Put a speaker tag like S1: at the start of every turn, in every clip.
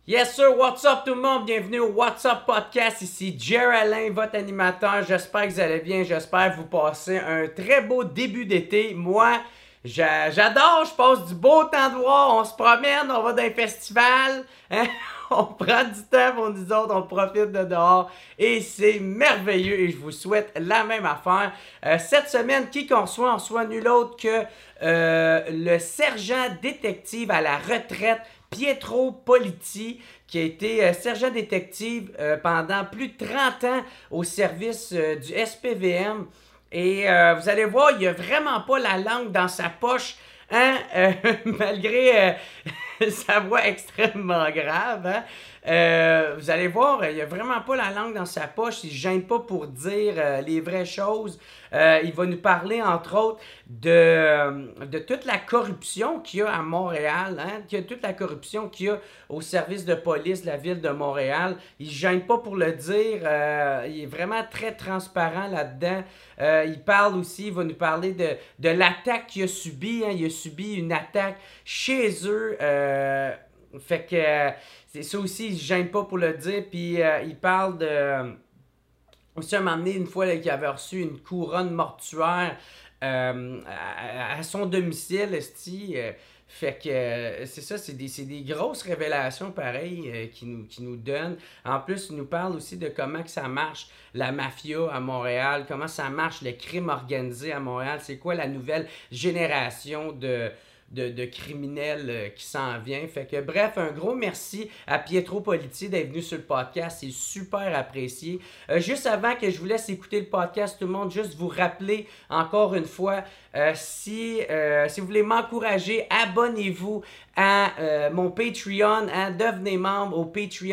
S1: Yes sir, what's up tout le monde? Bienvenue au What's Up Podcast, ici Jerry Alain, votre animateur. J'espère que vous allez bien, j'espère que vous passez un très beau début d'été. Moi, j'adore, je passe du beau temps dehors, on se promène, on va dans un festival, hein? On prend du temps pour nous autres, on profite de dehors et c'est merveilleux et je vous souhaite la même affaire. Cette semaine, qui qu'on reçoit? On reçoit nul autre que le sergent détective à la retraite, Pietro Politi, qui a été sergent détective pendant plus de 30 ans au service du SPVM. Et vous allez voir, il a vraiment pas la langue dans sa poche, hein? Malgré sa voix extrêmement grave, hein? Vous allez voir, il a vraiment pas la langue dans sa poche, il se gêne pas pour dire les vraies choses. Il va nous parler, entre autres, de toute la corruption qu'il y a à Montréal, hein? Toute la corruption qu'il y a au service de police de la ville de Montréal. Il ne se gêne pas pour le dire. Il est vraiment très transparent là-dedans. Il parle aussi, il va nous parler de l'attaque qu'il a subie. Hein? Il a subi une attaque chez eux. Fait que c'est ça aussi, il ne se gêne pas pour le dire. Puis il parle de... Aussi, à un moment donné, une fois là, qu'il avait reçu une couronne mortuaire à son domicile, fait que c'est ça, c'est des grosses révélations pareilles qui nous donnent. En plus, il nous parle aussi de comment que ça marche, la mafia à Montréal, comment ça marche le crime organisé à Montréal, c'est quoi la nouvelle génération de criminels qui s'en vient. Fait que bref, un gros merci à Pietro Politi d'être venu sur le podcast. C'est super apprécié. Juste avant que je vous laisse écouter le podcast, tout le monde, juste vous rappeler encore une fois, si vous voulez m'encourager, abonnez-vous à mon Patreon, hein, devenez membre au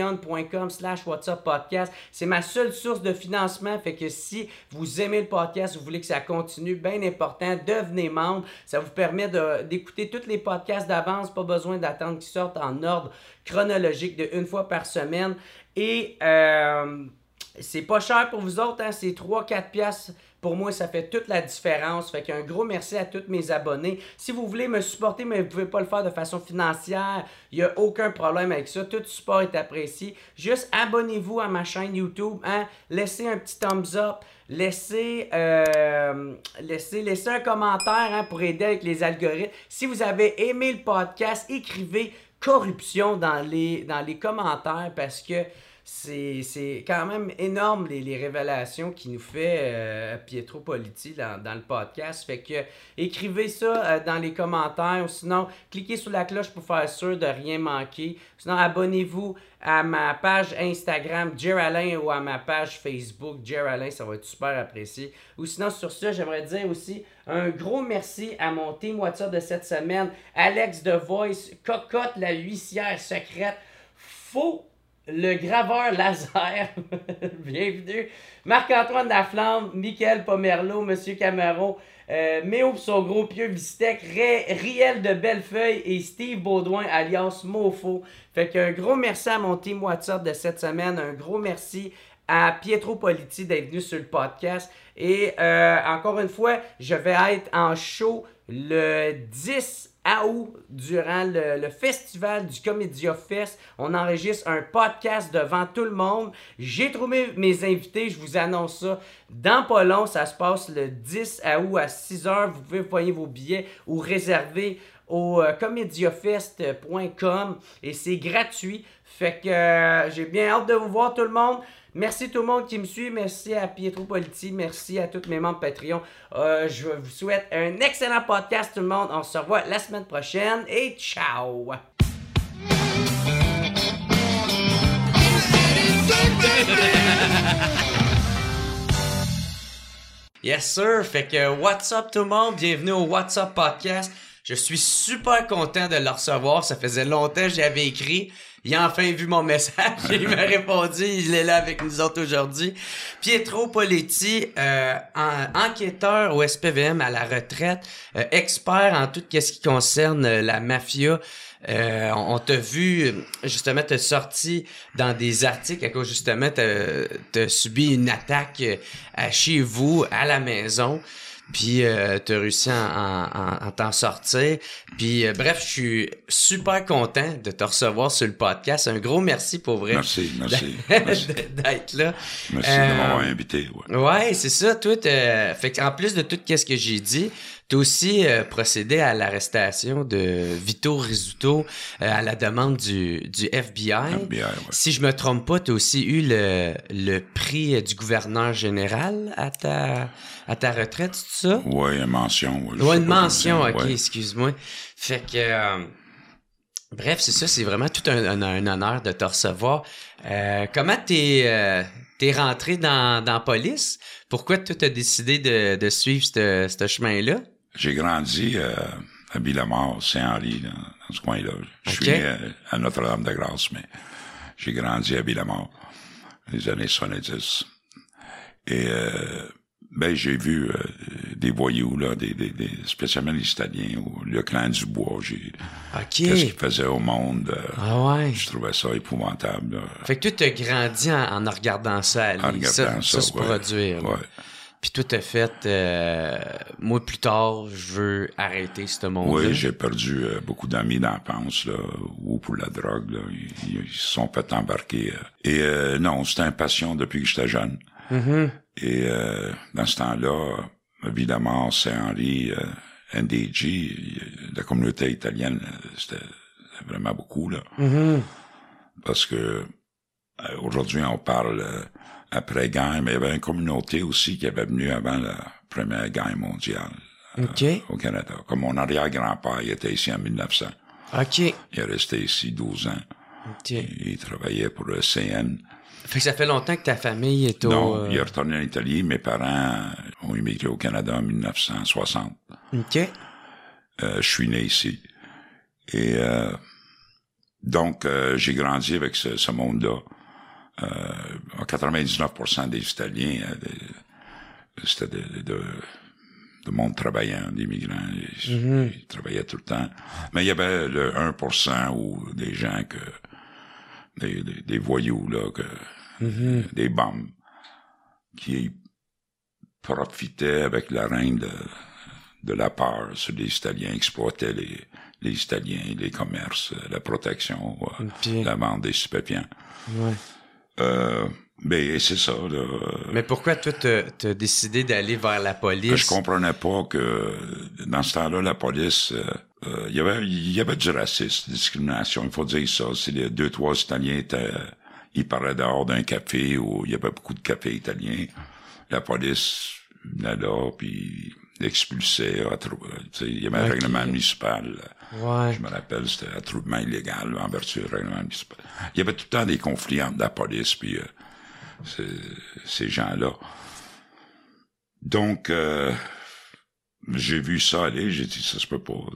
S1: patreon.com/whatsuppodcast. C'est ma seule source de financement, fait que si vous aimez le podcast, vous voulez que ça continue, bien important, devenez membre. Ça vous permet d'écouter tous les podcasts d'avance, pas besoin d'attendre qu'ils sortent en ordre chronologique de une fois par semaine. Et c'est pas cher pour vous autres, hein, c'est 3-4 piastres. Pour moi, ça fait toute la différence. Fait qu'un gros merci à tous mes abonnés. Si vous voulez me supporter, mais vous ne pouvez pas le faire de façon financière, il n'y a aucun problème avec ça. Tout support est apprécié. Juste abonnez-vous à ma chaîne YouTube. Hein? Laissez un petit thumbs up. Laissez un commentaire, hein, pour aider avec les algorithmes. Si vous avez aimé le podcast, écrivez corruption dans les commentaires parce que c'est quand même énorme les révélations qu'il nous fait Pietro Politi dans le podcast. Fait que écrivez ça dans les commentaires ou sinon cliquez sur la cloche pour faire sûr de rien manquer. Sinon abonnez-vous à ma page Instagram Jerry Alain ou à ma page Facebook Jerry Alain, ça va être super apprécié. Ou sinon sur ça, j'aimerais dire aussi un gros merci à mon team WhatsApp de cette semaine, Alex The Voice, Cocotte la huissière secrète, Faux le graveur laser, bienvenue, Marc-Antoine Laflamme, Michael Pomerleau, Monsieur Camaro, Méo pour son gros pieux Vistec, Riel de Bellefeuille et Steve Baudouin alias Mofo. Fait qu'un gros merci à mon team WhatsApp de cette semaine, un gros merci à Pietro Politi d'être venu sur le podcast. Et encore une fois, je vais être en show le 10 août durant le festival du Comédia Fest. On enregistre un podcast devant tout le monde. J'ai trouvé mes invités, je vous annonce ça dans pas long. Ça se passe le 10 août à 6h. Vous pouvez envoyer vos billets ou réserver au comediafest.com et c'est gratuit. Fait que j'ai bien hâte de vous voir tout le monde. Merci tout le monde qui me suit. Merci à Pietro Politi. Merci à tous mes membres Patreon. Je vous souhaite un excellent podcast tout le monde. On se revoit la semaine prochaine et ciao! Yes sir! Fait que what's up tout le monde? Bienvenue au What's Up Podcast. Je suis super content de le recevoir. Ça faisait longtemps que j'avais écrit. Il a enfin vu mon message. Il m'a répondu. Il est là avec nous autres aujourd'hui. Pietro Politi, enquêteur au SPVM à la retraite, expert en tout ce qui concerne la mafia. On t'a vu, justement, t'as sorti dans des articles à cause, justement, t'as subi une attaque chez vous, à la maison. puis t'as réussi à t'en sortir. Puis bref, je suis super content de te recevoir sur le podcast. Un gros merci pour vrai.
S2: Merci.
S1: D'être là.
S2: Merci de m'avoir invité.
S1: Ouais, c'est ça. Toi, fait qu'en plus de tout ce que j'ai dit, t'as aussi procédé à l'arrestation de Vito Rizzuto à la demande du FBI.
S2: Ouais.
S1: Si je me trompe pas, t'as aussi eu le prix du gouverneur général à ta retraite, c'est ça?
S2: Oui, une mention.
S1: Ouais, une mention, ok, excuse-moi. Fait que... bref, c'est ça, c'est vraiment tout un honneur de te recevoir. Comment t'es rentré dans la police? Pourquoi tu as décidé de suivre ce chemin-là?
S2: J'ai grandi à Villemort, Saint-Henri, dans ce coin-là. Je suis né à Notre-Dame-de-Grâce, mais j'ai grandi à Villemort, les années 70. Et j'ai vu des voyous, là, spécialement les Italiens, ou le clan du bois. Qu'est-ce qu'ils faisaient au monde. Je trouvais ça épouvantable. Là.
S1: Fait que toi, t'as grandi en regardant ça aller.
S2: En regardant ça
S1: se produire.
S2: Ouais.
S1: Puis toi, t'as fait, moi, plus tard, je veux arrêter ce monde-là.
S2: Oui, j'ai perdu beaucoup d'amis d'enfance, là, ou pour la drogue, là. Ils se sont fait embarquer. Non, c'était une passion depuis que j'étais jeune.
S1: Mm-hmm.
S2: Et dans ce temps-là, évidemment, Saint-Henri, NDG, la communauté italienne, c'était vraiment beaucoup, là.
S1: Mm-hmm.
S2: Parce que aujourd'hui, on parle après-guerre, mais il y avait une communauté aussi qui avait venu avant la Première Guerre mondiale au Canada. Comme mon arrière-grand-père, il était ici en 1900. Il est resté ici 12 ans. Il travaillait pour le CN.
S1: Fait que ça fait longtemps que ta famille est au...
S2: Non, il est retourné en Italie. Mes parents ont immigré au Canada en 1960. Je suis né ici. Et donc, j'ai grandi avec ce monde-là. 99% des Italiens, c'était de monde travaillant, des migrants. Ils travaillaient tout le temps. Mais il y avait le 1% ou des gens des voyous, là, des bombes, qui profitaient avec la reine de la peur sur les Italiens, exploitaient les Italiens, les commerces, la protection, la vente des stupéfiants. Mais c'est ça, là.
S1: Mais pourquoi toi t'as décidé d'aller vers la police?
S2: Je comprenais pas que dans ce temps-là, la police, il y avait du racisme, discrimination, il faut dire ça. C'est les 2-3 Italiens ils parlaient dehors d'un café où il y avait beaucoup de cafés italiens. La police venait là, puis l'expulsait. Il y avait un règlement municipal. Je me rappelle, c'était attroupement illégal en vertu du règlement municipal. Il y avait tout le temps des conflits entre la police puis ces gens-là. Donc, j'ai vu ça aller, j'ai dit, ça se peut pas.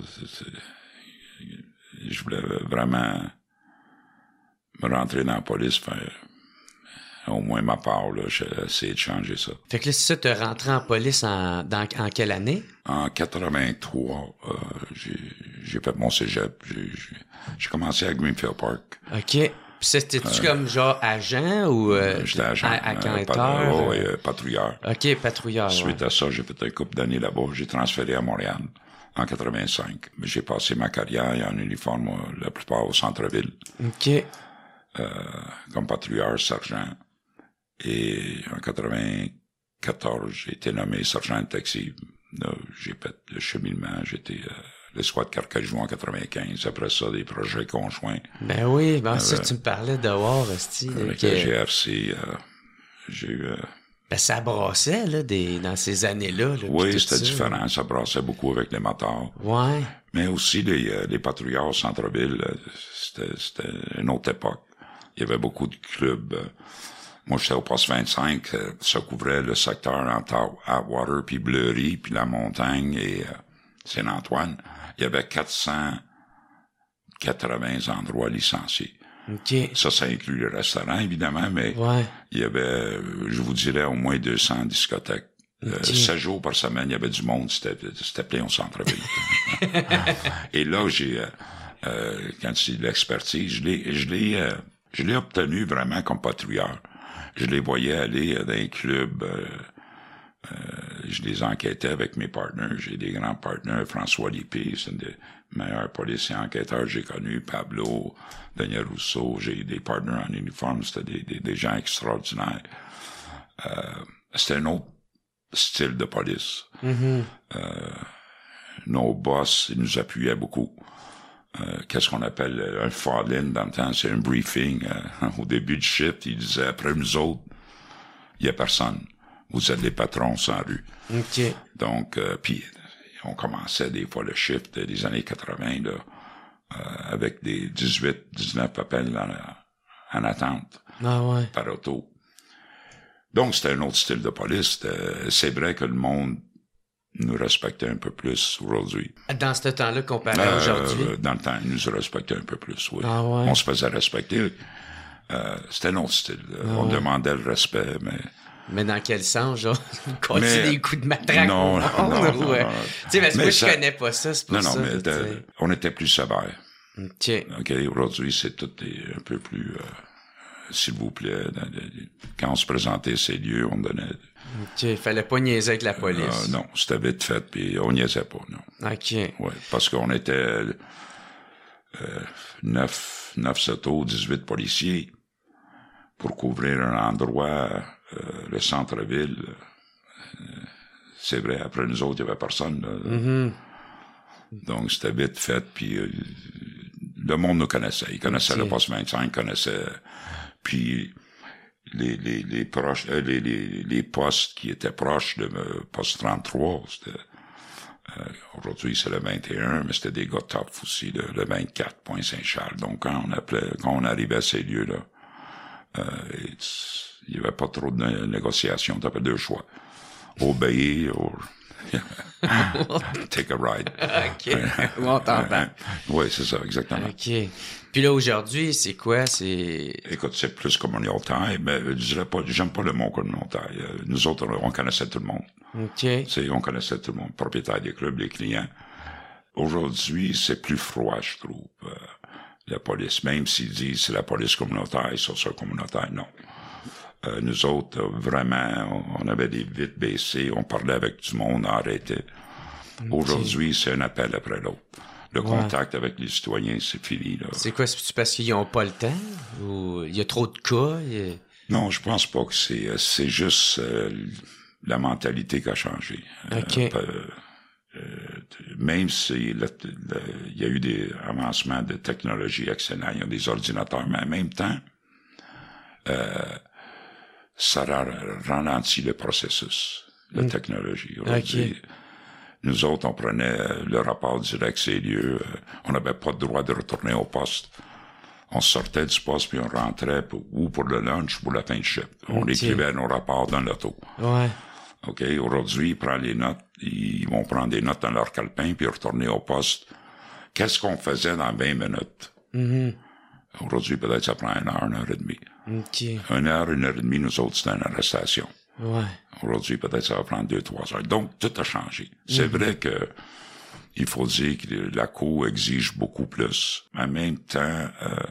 S2: Je voulais vraiment me rentrer dans la police, faire au moins ma part, là, j'ai essayé de changer ça.
S1: Fait que là, c'est ça, t'es rentré en police en quelle année?
S2: En 83, j'ai fait mon cégep. J'ai commencé à Greenfield Park.
S1: OK. Puis c'était-tu comme genre agent ou...
S2: J'étais agent.
S1: Enquêteur?
S2: Oui, patrouilleur.
S1: OK, patrouilleur.
S2: Suite à ça, j'ai fait un couple d'années là-bas. J'ai transféré à Montréal en 85. J'ai passé ma carrière en uniforme la plupart au centre-ville.
S1: OK.
S2: Comme patrouilleur, sergent. Et en 94, j'ai été nommé sergent de taxi. Là, j'ai fait le cheminement. J'étais l'escouade Carcajou en 95. Après ça, des projets conjoints.
S1: Ben oui, ça, tu me parlais dehors, hostie.
S2: Avec la GRC, j'ai eu...
S1: Ben ça brassait, là, dans ces années-là. Là,
S2: oui, c'était différent. Ça brassait beaucoup avec les motards.
S1: Ouais.
S2: Mais aussi, les patrouilleurs au centre-ville, c'était une autre époque. Il y avait beaucoup de clubs. Moi, j'étais au poste 25. Ça couvrait le secteur entre Atwater, puis Bleury, puis la montagne et Saint-Antoine. Il y avait 480 endroits licenciés.
S1: Okay.
S2: Ça inclut le restaurant, évidemment, mais il y avait, je vous dirais, au moins 200 discothèques. 7 jours par semaine, il y avait du monde, c'était plein au centre-ville. Et là, quand c'est de l'expertise, je l'ai obtenu vraiment comme patrouilleur. Je les voyais aller dans un club Je les enquêtais avec mes partenaires. J'ai des grands partenaires. François Lipé, c'est un des meilleurs policiers enquêteurs que j'ai connus. Pablo, Daniel Rousseau. J'ai eu des partenaires en uniforme. C'était des gens extraordinaires. C'était un autre style de police. Nos boss, ils nous appuyaient beaucoup. Qu'est-ce qu'on appelle un fall-in dans le temps? C'est un briefing. Au début du shift, ils disaient, après nous autres, il y a personne. Vous êtes les patrons sans rue.
S1: OK.
S2: Donc, puis on commençait des fois le shift des années 80, là, avec des 18, 19 appels en attente.
S1: Ah ouais.
S2: Par auto. Donc, c'était un autre style de police. C'est vrai que le monde nous respectait un peu plus aujourd'hui.
S1: Dans ce temps-là, comparé à aujourd'hui?
S2: Dans le temps, ils nous respectaient un peu plus, oui.
S1: Ah ouais.
S2: On se faisait respecter. C'était un autre style. On demandait le respect, mais...
S1: Mais dans quel sens, genre? Continuer des coups de matraque?
S2: Non.
S1: Tu sais, parce que moi, je
S2: ça...
S1: connais pas ça, c'est pour ça.
S2: Non, mais on était plus sévère.
S1: OK.
S2: Aujourd'hui, c'est tout un peu plus... s'il vous plaît, quand on se présentait ces lieux, on donnait...
S1: OK, fallait pas niaiser avec la police.
S2: Non, c'était vite fait, puis on niaisait pas, non.
S1: OK.
S2: Ouais, parce qu'on était 9 autos, 18 policiers pour couvrir un endroit, le centre-ville. C'est vrai, après nous autres, il y avait personne. Donc, c'était vite fait, puis le monde nous connaissait. Ils connaissaient le poste 25, ils connaissaient... Puis les proches, les postes qui étaient proches de poste 33, c'était aujourd'hui c'est le 21, mais c'était des gars top aussi, le 24, Pointe-Saint-Charles. Donc quand on arrivait à ces lieux-là, il y avait pas trop de négociations, t'avais deux choix. Obéir ou take a ride.
S1: OK. On t'entend.
S2: Oui, c'est ça, exactement.
S1: OK. Puis là, aujourd'hui, c'est quoi?
S2: Écoute, c'est plus communautaire, mais je dirais pas, j'aime pas le mot communautaire. Nous autres, on connaissait tout le monde.
S1: OK.
S2: On connaissait tout le monde. Propriétaires des clubs, les clients. Aujourd'hui, c'est plus froid, je trouve. La police, même s'ils disent c'est la police communautaire, sur ça communautaire, non. Nous autres, vraiment, on avait des vitres baissées, on parlait avec du monde, on arrêtait. Aujourd'hui, c'est un appel après l'autre. Le contact avec les citoyens, c'est fini, là.
S1: C'est quoi? C'est parce qu'ils n'ont pas le temps? Ou il y a trop de cas?
S2: Non, je pense pas que c'est juste la mentalité qui a changé.
S1: OK.
S2: Même si il y a eu des avancements de technologie excellents, il y a des ordinateurs, mais en même temps, ça ralentit le processus, la technologie. Aujourd'hui, nous autres, on prenait le rapport direct, ces lieux, on n'avait pas le droit de retourner au poste. On sortait du poste, puis on rentrait ou pour le lunch, ou pour la fin de shift. On écrivait nos rapports dans l'auto.
S1: Ouais.
S2: OK, aujourd'hui, ils vont prendre des notes dans leur calepin, puis retourner au poste. Qu'est-ce qu'on faisait dans 20 minutes? Aujourd'hui, peut-être ça prend 1 heure et demie.
S1: OK.
S2: 1 heure et demie, nous autres, c'était une arrestation.
S1: Ouais.
S2: Aujourd'hui, peut-être ça va prendre 2-3 heures. Donc, tout a changé. C'est vrai que il faut dire que la Cour exige beaucoup plus. Mais en même temps,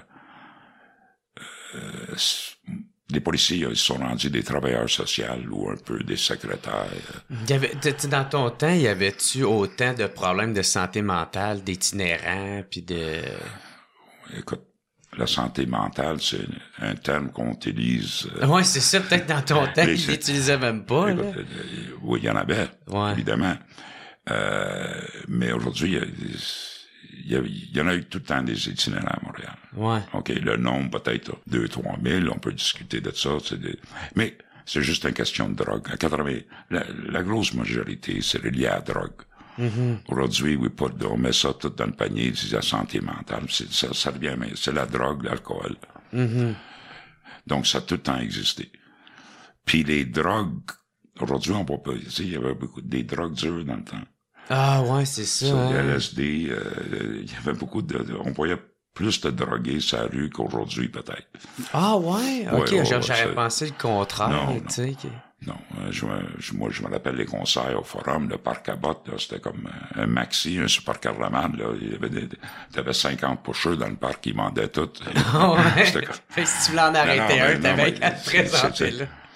S2: les policiers, ils sont rendus des travailleurs sociaux ou un peu des secrétaires.
S1: Dans ton temps, y avait-tu autant de problèmes de santé mentale, d'itinérants, puis de...
S2: Écoute, la santé mentale, c'est un terme qu'on utilise...
S1: ouais, c'est ça, peut-être dans ton temps, ils l'utilisaient même pas. Écoute,
S2: oui, il y en avait, évidemment. Mais aujourd'hui, il y en a eu tout le temps des itinérants à Montréal.
S1: Ouais.
S2: OK, le nombre peut-être 2-3 000, on peut discuter de ça. Mais c'est juste une question de drogue. À 80, la grosse majorité, c'est lié à la drogue. Aujourd'hui, on met ça tout dans le panier, c'est la santé mentale, ça revient, mais c'est la drogue, l'alcool. Donc, ça a tout le temps existé. Puis les drogues, aujourd'hui, on peut pas, il y avait beaucoup des drogues dures dans le temps.
S1: Ah ouais, c'est ça.
S2: LSD, il y avait beaucoup on voyait plus de drogués sur la rue qu'aujourd'hui, peut-être.
S1: Ah ouais? OK, j'aurais pensé le contraire,
S2: non,
S1: tu sais.
S2: Non, moi, je me rappelle les concerts au Forum, le parc à bottes, là, c'était comme un maxi, un super carnaval, là. T'avais 50 pushers dans le parc, ils vendaient tout.
S1: Ah ouais? Fait que si tu voulais en arrêter un, t'avais qu'à te présenter, là.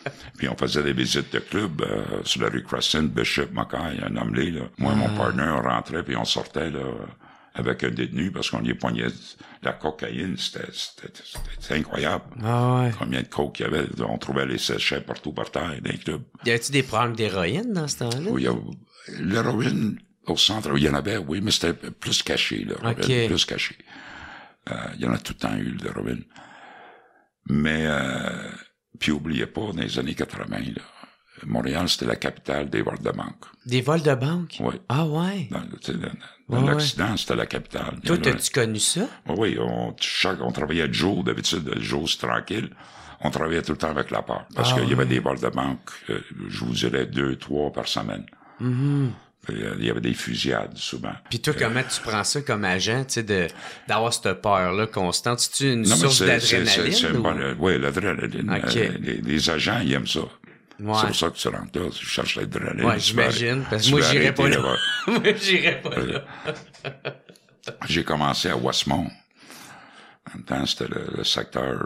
S2: Puis on faisait des visites de club sur la rue Crescent, Bishop, Mackay, un homme là. Moi et mon partner, on rentrait puis on sortait là avec un détenu parce qu'on y poignait la cocaïne. C'était incroyable.
S1: Ah ouais.
S2: Combien de coke il y avait. On trouvait les sachets partout par terre dans les clubs.
S1: Y avait-tu des problèmes d'héroïne dans ce temps-là?
S2: Oui, l'héroïne au centre, il y en avait, oui, mais c'était plus caché, là.
S1: Okay.
S2: Plus caché. Il y en a tout le temps eu, l'héroïne. Mais, puis oubliez pas, dans les années 80, là, Montréal, c'était la capitale des vols de banque.
S1: Des vols de banque?
S2: Oui.
S1: Ah ouais?
S2: Dans l'Occident, c'était la capitale.
S1: Toi, t'as-tu connu ça?
S2: Oui, on travaillait le jour, d'habitude, le jour, c'est tranquille. On travaillait tout le temps avec la part. Parce qu'il y avait des vols de banque, je vous dirais 2-3 par semaine.
S1: Mm-hmm.
S2: Il y avait des fusillades, souvent.
S1: Puis toi, comment tu prends ça comme agent, tu sais, d'avoir cette peur-là constante? C'est-tu une source d'adrénaline?
S2: Oui, l'adrénaline.
S1: Okay.
S2: Les agents, ils aiment ça.
S1: Ouais.
S2: C'est pour ça que tu rentres là, tu cherches l'adrénaline.
S1: Ouais, j'imagine, parce que moi, j'irais pas là. Moi, j'irais pas là.
S2: J'ai commencé à Westmont. En même temps, c'était le secteur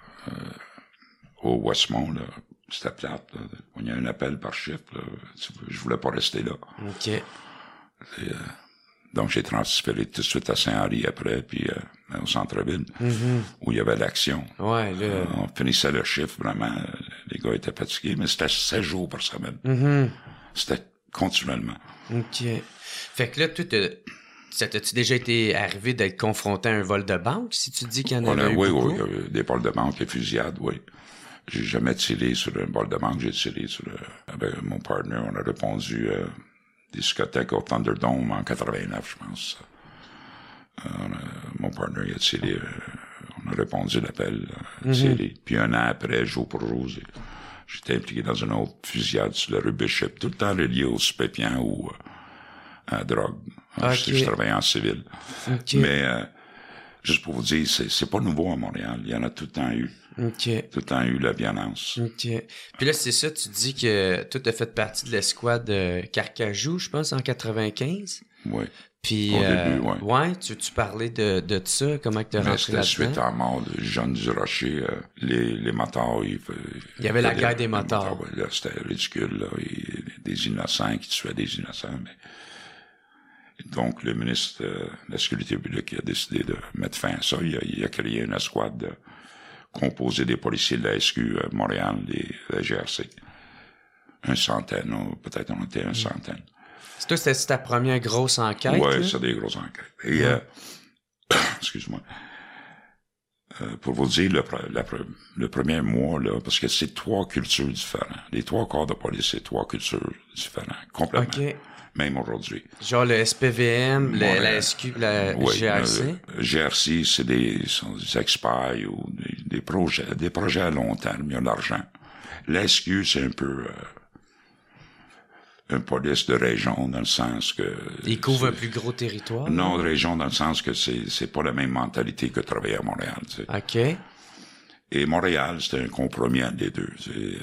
S2: au Westmont, là. C'était plate, là. Il y a un appel par chiffre, là. Je voulais pas rester là.
S1: OK.
S2: Donc, j'ai transféré tout de suite à Saint-Henri après, puis au centre-ville, où il y avait l'action.
S1: Ouais, là.
S2: On finissait le chiffre, vraiment. Les gars étaient fatigués, mais c'était 16 jours par semaine. C'était continuellement.
S1: OK. Fait que là, toi, ça t'as-tu déjà été arrivé d'être confronté à un vol de banque, si tu dis qu'il y en avait beaucoup?
S2: Oui, des vols de banque et fusillades, oui. J'ai jamais tiré sur un vol de banque, j'ai tiré sur avec mon partner, on a répondu des discothèques au Thunderdome en 89, je pense. Mon partner, il a tiré, on a répondu à l'appel, tiré. Puis un an après, jour pour jour, j'étais impliqué dans une autre fusillade sur la rue Bishop, tout le temps relié au stupéfiant ou à la drogue. Je travaillais en civil.
S1: Okay.
S2: Mais juste pour vous dire, c'est pas nouveau à Montréal. Il y en a tout le temps eu.
S1: Okay.
S2: Tout le temps eu la violence.
S1: OK. Puis là, c'est ça, tu dis que toi, t'as fait partie de l'escouade de Carcajou, je pense, en 95.
S2: Oui.
S1: Puis,
S2: au début, ouais.
S1: Ouais, tu parlais de ça, comment que t'as rentré là-dedans?
S2: C'était suite à la mort de Jean Durocher, les motards, il
S1: y avait la guerre des motards.
S2: Ouais, là, c'était ridicule, là. Des innocents qui tuaient des innocents, mais... Donc, le ministre de la Sécurité publique a décidé de mettre fin à ça. Il a créé une escouade composée des policiers de la SQ à Montréal, de la GRC. Une centaine, ou peut-être on était une centaine.
S1: C'était ta première grosse enquête?
S2: Oui, c'est des grosses enquêtes. Et, excuse-moi. Pour vous dire, le premier mois, là, parce que c'est 3 cultures différentes. Les 3 corps de police, c'est 3 cultures différentes, complètement. Okay. Même aujourd'hui.
S1: Genre le SPVM, la SQ, la GRC?
S2: Le GRC, c'est des experts ou des projets à long terme, il y a de l'argent. La SQ, c'est un peu une police de région, dans le sens que...
S1: Il couvre un plus gros territoire?
S2: Non, de région, dans le sens que c'est pas la même mentalité que travailler à Montréal, tu sais.
S1: OK.
S2: Et Montréal, c'était un compromis entre les deux.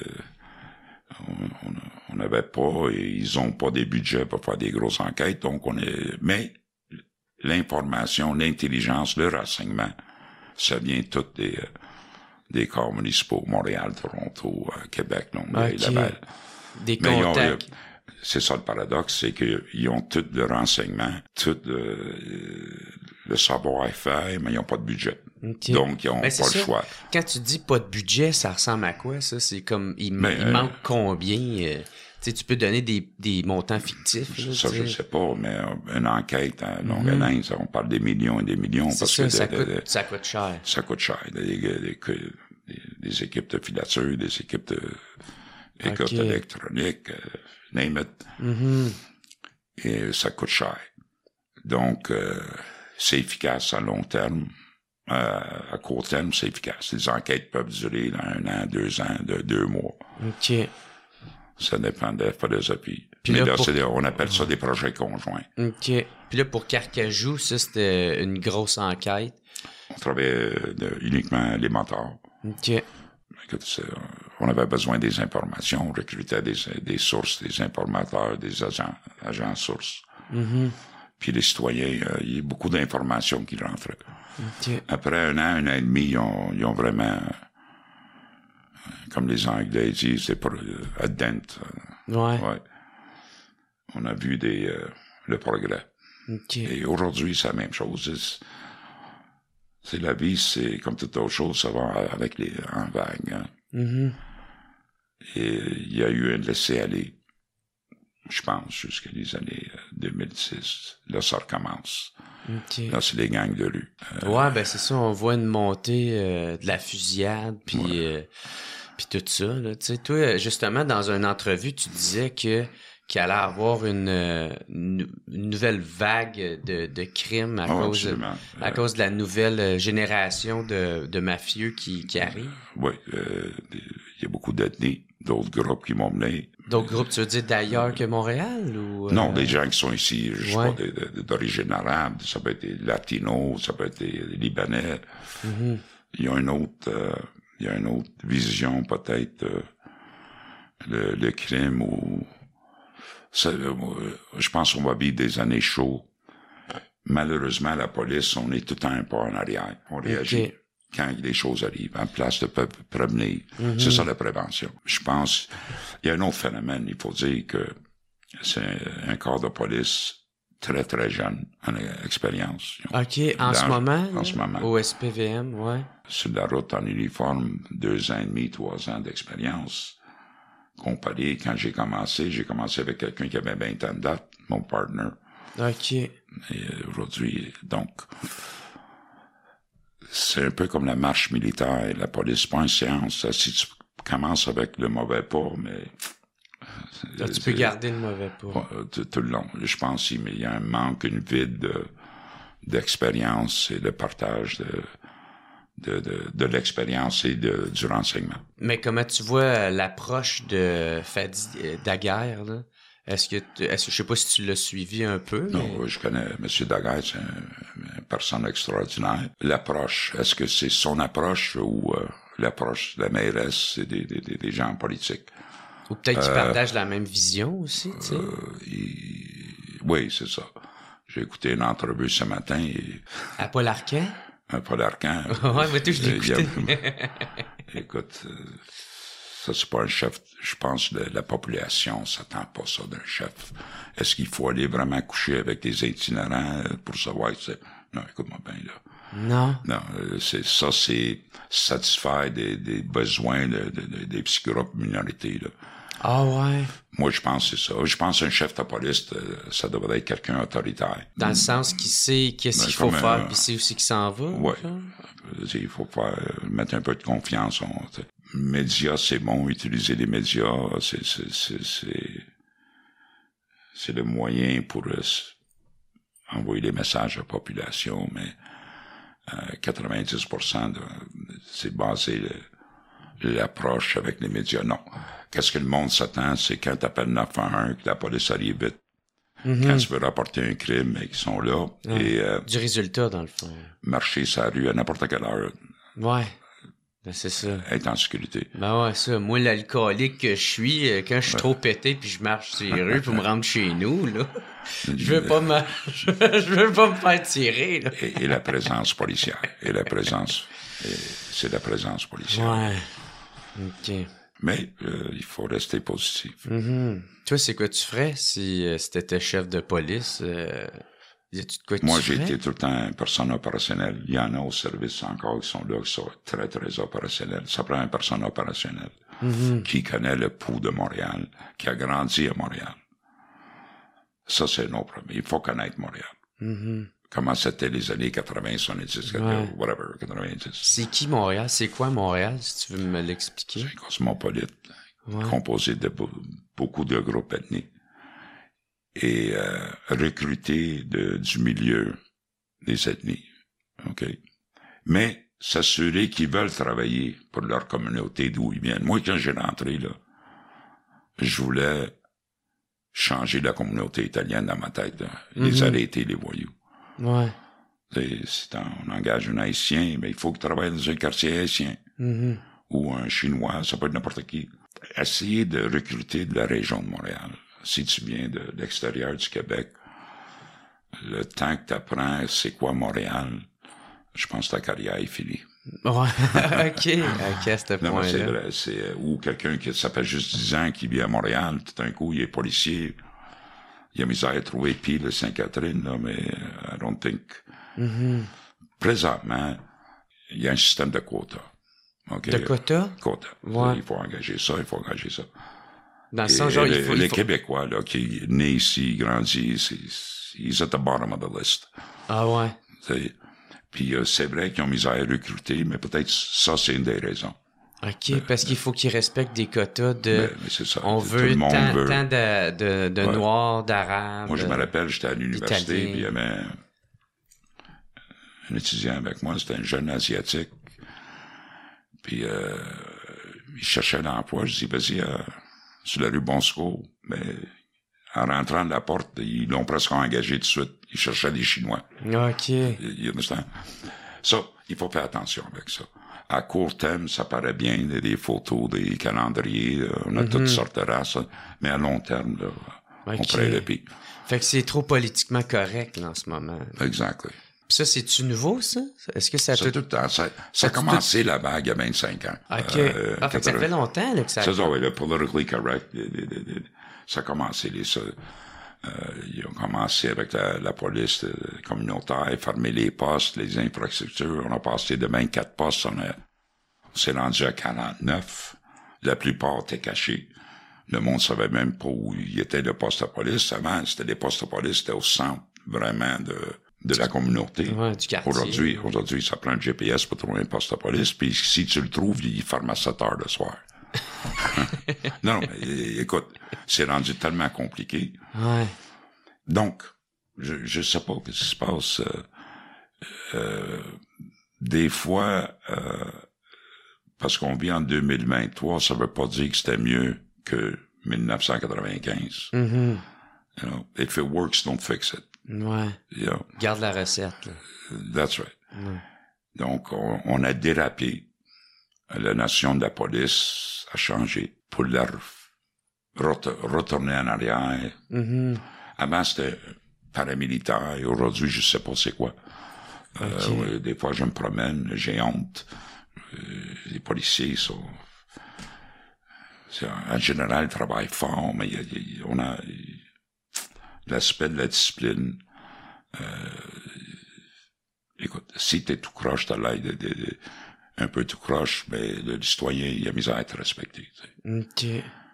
S2: On n'avait pas, et ils ont pas des budgets pour faire des grosses enquêtes, donc mais l'information, l'intelligence, le renseignement, ça vient tout des corps municipaux, Montréal, Toronto, Québec, Longueuil, Laval.
S1: Des contacts.
S2: C'est ça le paradoxe, c'est qu'ils ont tout le renseignement, tout le savoir-faire, mais ils n'ont pas de budget. Okay. Donc, ils n'ont pas le choix.
S1: Quand tu dis pas de budget, ça ressemble à quoi, ça? C'est comme, il manque combien? Tu peux donner des montants fictifs. Là,
S2: ça, je sais pas, mais une enquête à longue haleine, on parle des millions et des millions.
S1: C'est ça, ça coûte cher.
S2: Ça coûte cher. Des équipes de filature, des équipes d'écoute électronique, name it. Et ça coûte cher. Donc, c'est efficace à long terme. À court terme, c'est efficace. Les enquêtes peuvent durer 1 an, 2 ans, 2 mois.
S1: OK.
S2: Ça dépend de la philosophie. Mais là, on appelle ça des projets conjoints.
S1: OK. Puis là, pour Carcajou, ça, c'était une grosse enquête.
S2: On travaillait uniquement les motards.
S1: OK.
S2: On avait besoin des informations. On recrutait des sources, des informateurs, des agents sources. Puis les citoyens, il y a beaucoup d'informations qui rentraient.
S1: Okay.
S2: Après 1 an et demi, ils ont vraiment comme les Anglais disent, c'est pour a dent. Ouais. On a vu le progrès.
S1: Okay.
S2: Et aujourd'hui, c'est la même chose. C'est la vie, c'est comme toute autre chose, ça va avec en vague. Hein.
S1: Mm-hmm.
S2: Et il y a eu un laisser-aller, je pense, jusqu'à les années 2006. Là, ça recommence.
S1: Okay.
S2: Là, c'est les gangs de rue.
S1: Ouais, ben c'est ça, on voit une montée de la fusillade, puis tout ça. Là. Tu sais, toi, justement, dans une entrevue, tu disais qu'il allait avoir une nouvelle vague de crimes à cause de la nouvelle génération de mafieux qui arrive.
S2: Oui, il y a beaucoup d'ethnies, d'autres groupes qui vont venir.
S1: D'autres groupes, tu veux dire d'ailleurs que Montréal? Ou
S2: Non, des gens qui sont ici, je sais pas, d'origine arabe, ça peut être des latinos, ça peut être des libanais.
S1: Mm-hmm.
S2: Il y a une autre vision peut-être, le crime ou... je pense qu'on va vivre des années chaudes. Malheureusement, la police, on est tout le temps un pas en arrière. On réagit quand les choses arrivent, en place de prévenir. Mm-hmm. C'est ça la prévention. Je pense, il y a un autre phénomène. Il faut dire que c'est un corps de police très, très jeune en expérience.
S1: OK, en ce moment?
S2: En ce moment.
S1: Au SPVM, ouais.
S2: Sur la route en uniforme, 2 ans et demi, 3 ans d'expérience. Comparé, quand j'ai commencé avec quelqu'un qui avait 20 ans de date, mon partner.
S1: OK.
S2: Et aujourd'hui, donc, c'est un peu comme la marche militaire. La police, pas une séance. Si tu commences avec le mauvais pas, mais...
S1: Là, tu peux garder le mauvais pas.
S2: Tout le long. Je pense qu'il y a un manque, une vide d'expérience et de partage de l'expérience et du renseignement.
S1: Mais comment tu vois l'approche de Fadi Daguerre, là? Est-ce que je sais pas si tu l'as suivi un peu?
S2: Non, je connais M. Daguerre, c'est une personne extraordinaire. L'approche, est-ce que c'est son approche ou l'approche de la mairesse et des gens politiques?
S1: Ou peut-être qu'ils partagent la même vision aussi, tu sais?
S2: Oui, c'est ça. J'ai écouté une entrevue ce matin.
S1: À Paul Arcand?
S2: À Paul Arcand.
S1: Ouais, mais toi, je l'ai écouté.
S2: Écoute, ça, c'est pas un chef. Je pense que la population s'attend pas ça d'un chef. Est-ce qu'il faut aller vraiment coucher avec des itinérants pour savoir que c'est... Non, écoute-moi bien, là.
S1: Non.
S2: Non, c'est satisfaire des besoins des petits groupes minorités, là.
S1: Ah ouais.
S2: Moi, je pense que c'est ça. Je pense qu'un chef de police, ça devrait être quelqu'un autoritaire.
S1: Dans le sens qu'il sait qu'est-ce qu'il faut faire, puis c'est aussi qu'il s'en va.
S2: Ouais. Il faut mettre un peu de confiance. Médias, c'est bon. Utiliser les médias, c'est le moyen pour envoyer des messages à la population, mais 90% c'est basé l'approche avec les médias. Non. Qu'est-ce que le monde s'attend? C'est quand t'appelles 911 que la police arrive vite. Mm-hmm. Quand tu veux rapporter un crime, ils sont là. Et,
S1: du résultat, dans le fond.
S2: Marcher sur la rue à n'importe quelle heure.
S1: Ouais. Ben, c'est ça.
S2: Être en sécurité.
S1: Ben ouais, ça. Moi, l'alcoolique que je suis, quand je suis trop pété puis je marche sur les rues pour me rendre chez nous, là, je veux pas me faire tirer, là.
S2: Et la présence policière. C'est la présence policière.
S1: Ouais. OK.
S2: Mais il faut rester positif.
S1: Mm-hmm. Toi, c'est quoi tu ferais si t'étais chef de police?
S2: Moi, j'ai été tout le temps une personne opérationnelle. Il y en a au service encore qui sont là, qui sont très, très opérationnels. Ça prend une personne opérationnelle qui connaît le pouls de Montréal, qui a grandi à Montréal. Ça, c'est nos premiers. Il faut connaître Montréal.
S1: Mm-hmm.
S2: Comment c'était les années 80, 70, whatever, 90.
S1: C'est qui Montréal? C'est quoi Montréal, si tu veux me l'expliquer?
S2: C'est un cosmopolite, composé de beaucoup de groupes ethniques. Et recruter du milieu des ethnies. OK? Mais s'assurer qu'ils veulent travailler pour leur communauté d'où ils viennent. Moi, quand j'ai rentré, là, je voulais changer la communauté italienne dans ma tête. Là. Les arrêter, les voyous.
S1: Ouais.
S2: Si on engage un Haïtien, ben, il faut qu'il travaille dans un quartier haïtien.
S1: Mm-hmm.
S2: Ou un Chinois, ça peut être n'importe qui. Essayer de recruter de la région de Montréal. Si tu viens de l'extérieur du Québec, le temps que tu apprends c'est quoi Montréal, je pense que ta carrière est finie.
S1: Ouais, ok, à ce
S2: Non, mais c'est
S1: point-là.
S2: vrai, ou quelqu'un qui ça fait juste 10 ans qui vit à Montréal, tout d'un coup, il est policier. Il a misère à trouver pile de Sainte-Catherine, là, mais I don't think. Présentement, il y a un système de quotas. Okay?
S1: De quotas?
S2: Quotas.
S1: Ouais.
S2: Il faut engager ça, il faut engager ça.
S1: Dans le sens, genre,
S2: les Québécois, là, qui est né ici, grandi, he's at the bottom of the list.
S1: Ah ouais.
S2: Puis c'est vrai qu'ils ont misère à recruter, mais peut-être ça, c'est une des raisons.
S1: OK, parce qu'il faut qu'ils respectent des quotas de...
S2: Mais c'est ça.
S1: On
S2: Tout
S1: veut
S2: le monde
S1: tant
S2: veut.
S1: de Noirs, d'Arabes...
S2: Moi, je me rappelle, j'étais à l'université,
S1: Italiens.
S2: puis il y avait un étudiant avec moi, c'était un jeune Asiatique. Puis il cherchait un emploi. Je dis, vas-y, sur la rue Bon Secours. Mais en rentrant de la porte, ils l'ont presque engagé tout de suite. Ils cherchaient des Chinois.
S1: OK.
S2: You understand? Ça, il faut faire attention avec ça. À court terme, ça paraît bien, des photos, des calendriers, on a toutes sortes de races, mais à long terme, là, on pourrait le pire.
S1: Fait que c'est trop politiquement correct, là, en ce moment.
S2: Exactly.
S1: Puis ça, c'est-tu nouveau, ça? Est-ce que ça a
S2: tout le temps. Ça a commencé là-bas il y a 25 ans.
S1: OK. Fait que ça fait longtemps, là, que ça...
S2: C'est ça, oui, le politically correct. Ça a commencé, ils ont commencé avec la police communautaire, fermer les postes, les infrastructures. On a passé de 24 postes, on s'est rendu à 49. La plupart étaient cachés. Le monde savait même pas où il était le poste de police. Avant, c'était les postes de police, c'était au centre, vraiment, de la communauté.
S1: Ouais, du quartier.
S2: Aujourd'hui, ça prend un GPS pour trouver un poste de police, puis si tu le trouves, il ferme à 7 heures le soir. Non, mais écoute, c'est rendu tellement compliqué.
S1: Ouais.
S2: Donc, je sais pas ce qui se passe. Des fois, parce qu'on vit en 2023, ça veut pas dire que c'était mieux que 1995. You know, if it works, don't fix it.
S1: Ouais.
S2: You know?
S1: Garde la recette, là.
S2: That's right. Donc, on a dérapé. La notion de la police a changé pour leur retourner en arrière. Avant, c'était paramilitaire, et aujourd'hui, je sais pas c'est quoi. Des fois, je me promène, j'ai honte. Les policiers sont... En général, ils travaillent fort, mais on a l'aspect de la discipline. Écoute, si t'es tout croche, t'as l'air un peu tout croche, mais le citoyen, il a misère à être respecté.
S1: OK.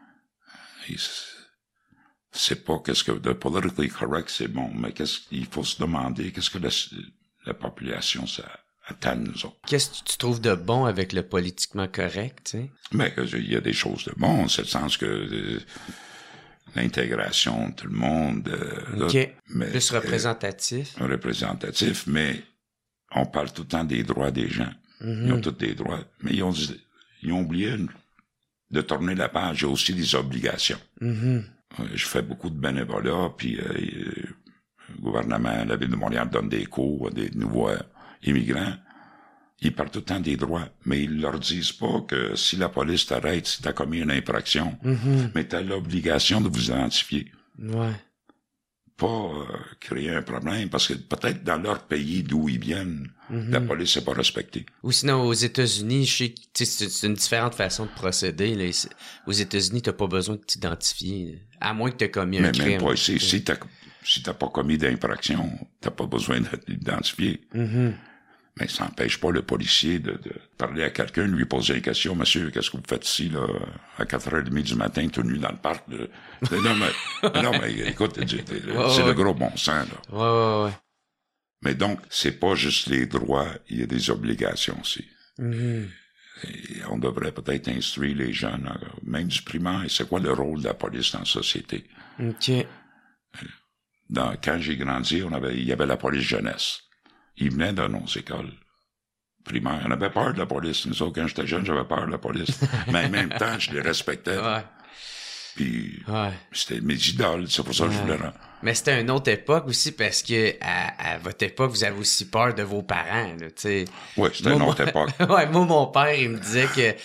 S2: C'est pas qu'est-ce que de politically correct, c'est bon, mais qu'est-ce qu'il faut se demander, qu'est-ce que la population ça attend de nous autres.
S1: Qu'est-ce que tu trouves de bon avec le politiquement correct, tu sais?
S2: Mais il y a des choses de bon, c'est le sens que l'intégration de tout le monde.
S1: OK.
S2: Là, mais,
S1: plus représentatif.
S2: Représentatif, mais on parle tout le temps des droits des gens. Ils ont tous des droits, mais ils ont oublié de tourner la page. Il y a aussi des obligations. Je fais beaucoup de bénévolat, puis le gouvernement, la Ville de Montréal donne des cours à des nouveaux immigrants. Ils parlent tout le temps des droits, mais ils leur disent pas que si la police t'arrête, si t'as commis une infraction, mais t'as l'obligation de vous identifier.
S1: Ouais.
S2: Pas créer un problème, parce que peut-être dans leur pays d'où ils viennent, la police n'est pas respectée.
S1: Ou sinon, aux États-Unis, je sais que c'est une différente façon de procéder. Là. Aux États-Unis, t'as pas besoin de t'identifier, à moins que t'aies commis un crime.
S2: Mais même pas ici. Si t'as pas commis d'infraction, t'as pas besoin de t'identifier. Mais ça n'empêche pas le policier de parler à quelqu'un, de lui poser une question. Monsieur, qu'est-ce que vous faites ici, là, à 4h30 du matin, tout nu dans le parc? Non, mais écoute, c'est le gros bon sens, là.
S1: Ouais.
S2: Mais donc, c'est pas juste les droits, il y a des obligations aussi. Et on devrait peut-être instruire les jeunes, même du primaire, c'est quoi le rôle de la police dans la société?
S1: OK.
S2: Quand j'ai grandi, il y avait la police jeunesse. Ils venaient dans nos écoles primaires. On avait peur de la police. Nous autres, quand j'étais jeune, j'avais peur de la police. Mais en même temps, je les respectais.
S1: Ouais.
S2: Puis, c'était mes idoles. C'est pour ça que je voulais rendre.
S1: Mais c'était une autre époque aussi, parce que à votre époque, vous avez aussi peur de vos parents, là, tu sais.
S2: Oui, c'était une autre époque.
S1: Ouais, moi, mon père, il me disait que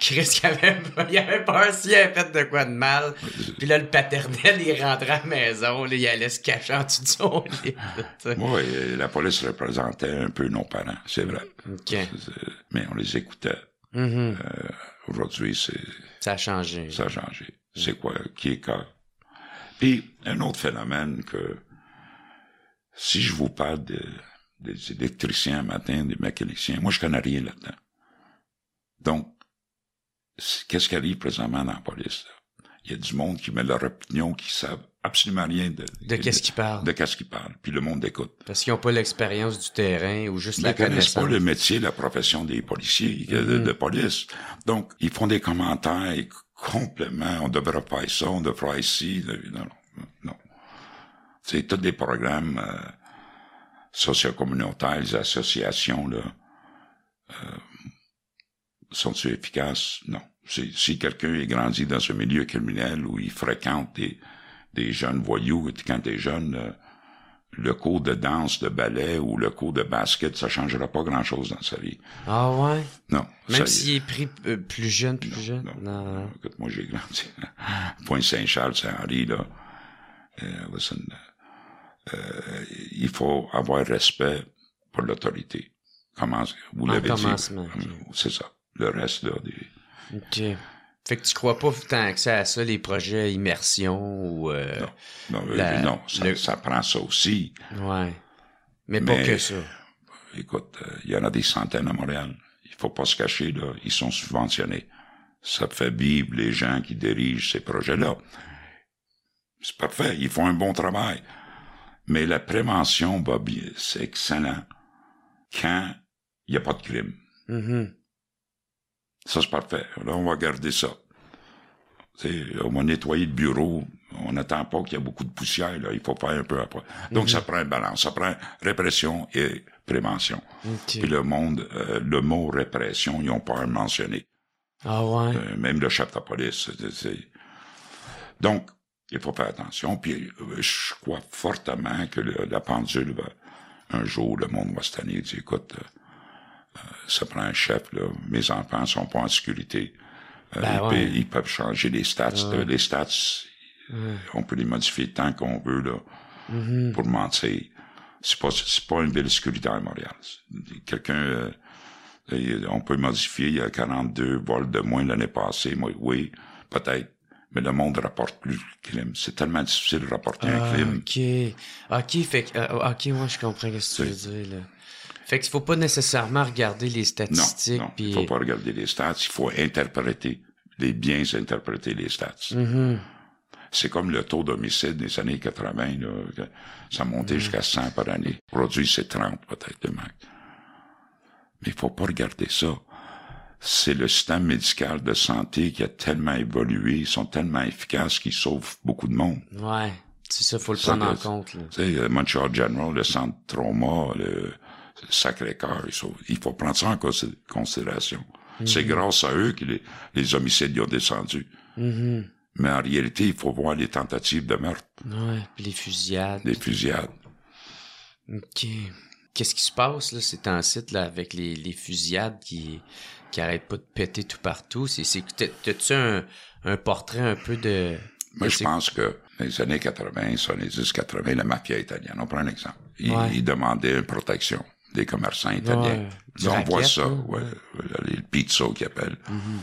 S1: Chris, il avait peur s'il avait fait de quoi de mal. Puis là, le paternel, il rentrait à la maison, là, il allait se cacher en dessous de son lit.
S2: Oui, la police représentait un peu nos parents, c'est vrai.
S1: Okay.
S2: Mais on les écoutait. Aujourd'hui,
S1: ça a changé.
S2: Ça a changé. C'est quoi qui est cas. Puis, un autre phénomène que, si je vous parle des électriciens un matin, des mécaniciens, moi, je connais rien là-dedans. Donc, qu'est-ce qui arrive présentement dans la police, là? Il y a du monde qui met leur opinion, qui savent absolument rien de
S1: qu'est-ce qu'ils parlent.
S2: De qu'est-ce qu'ils parlent. Puis le monde écoute.
S1: Parce qu'ils n'ont pas l'expérience du terrain ou juste la connaissance.
S2: Ils connaissent pas le métier, la profession des policiers, de police. Donc, ils font des commentaires complètement, on devrait faire ça, on devrait faire ci. Non. C'est tous des programmes socio-communautaires, les associations, là, sont-ils efficaces? Non. Si quelqu'un est grandi dans un milieu criminel où il fréquente des jeunes voyous, quand t'es jeune, le cours de danse, de ballet ou le cours de basket, ça changera pas grand-chose dans sa vie.
S1: Ah ouais?
S2: Non.
S1: Même s'il est pris plus jeune. Non.
S2: Écoute, moi, j'ai grandi à Pointe-Saint-Charles, Saint-Henri, là. Il faut avoir respect pour l'autorité. Vous l'avez dit. C'est ça. Le reste, là,
S1: OK. Fait que tu crois pas tant que ça à ça, les projets immersion ou...
S2: Non, ça prend ça aussi.
S1: Ouais. Mais pas que ça.
S2: Écoute, il y en a des centaines à Montréal. Il faut pas se cacher, là. Ils sont subventionnés. Ça fait vivre les gens qui dirigent ces projets-là. C'est parfait. Ils font un bon travail. Mais la prévention va bien. C'est excellent quand il n'y a pas de crime. Ça, c'est parfait. Là, on va garder ça. On va nettoyer le bureau. On n'attend pas qu'il y ait beaucoup de poussière, là. Il faut faire un peu après. Donc, ça prend une balance. Ça prend répression et prévention. Puis le mot répression, ils ont peur de mentionner.
S1: Ah ouais?
S2: Même le chef de la police. Donc, il faut faire attention. Puis, je crois fortement que la pendule un jour, le monde va se tanner et dire, écoute, ça prend un chef, là. Mes enfants sont pas en sécurité. Ils peuvent changer les stats. Les stats, on peut les modifier tant qu'on veut, là, pour mentir. C'est pas une ville sécuritaire à Montréal. Quelqu'un, on peut modifier, il y a 42 vols de moins l'année passée. Moi, oui, peut-être. Mais le monde rapporte plus le crime. C'est tellement difficile de rapporter un crime.
S1: OK, fait que, OK, moi, je comprends ce que tu veux dire, là. Fait qu'il faut pas nécessairement regarder les statistiques.
S2: Non, il faut pas regarder les stats. Il faut interpréter, bien interpréter les stats. C'est comme le taux d'homicide des années 80, là. Ça montait jusqu'à 100 par année. Aujourd'hui, c'est 30, peut-être, le max. Mais il faut pas regarder ça. C'est le système médical de santé qui a tellement évolué, ils sont tellement efficaces qu'ils sauvent beaucoup de monde.
S1: Ouais, c'est ça, faut le prendre en compte, là.
S2: Tu sais, le Montreal General, le centre trauma, le Sacré-Cœur, il faut prendre ça en considération. C'est grâce à eux que les homicides y ont descendu. Mais en réalité, il faut voir les tentatives de meurtre.
S1: Ouais, puis les fusillades.
S2: Les fusillades.
S1: OK. Qu'est-ce qui se passe, là, ces temps-ci, là, avec les fusillades qui arrêtent pas de péter tout partout? T'as-tu un portrait un peu de...
S2: Moi, je pense que dans les années 80, 70-80, la mafia italienne, on prend un exemple. Ils demandaient une protection des commerçants italiens. Là, on voit ça, les pizza qu'ils appellent.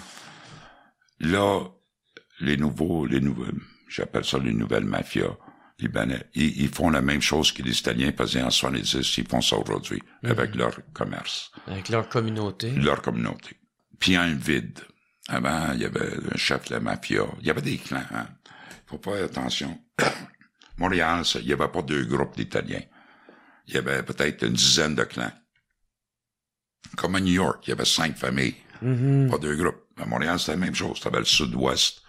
S2: Là, j'appelle ça les nouvelles mafias libanais. Ils font la même chose que les Italiens faisaient en 70, ils font ça aujourd'hui, avec leur commerce.
S1: Avec leur communauté.
S2: Leur communauté. Puis il y a un vide. Avant, il y avait un chef de la mafia. Il y avait des clans, hein. Faut faire attention. Montréal, il n'y avait pas 2 groupes d'Italiens. Il y avait peut-être une dizaine de clans. Comme à New York, il y avait 5 familles. Pas 2 groupes. À Montréal, c'était la même chose. T'avais le sud-ouest.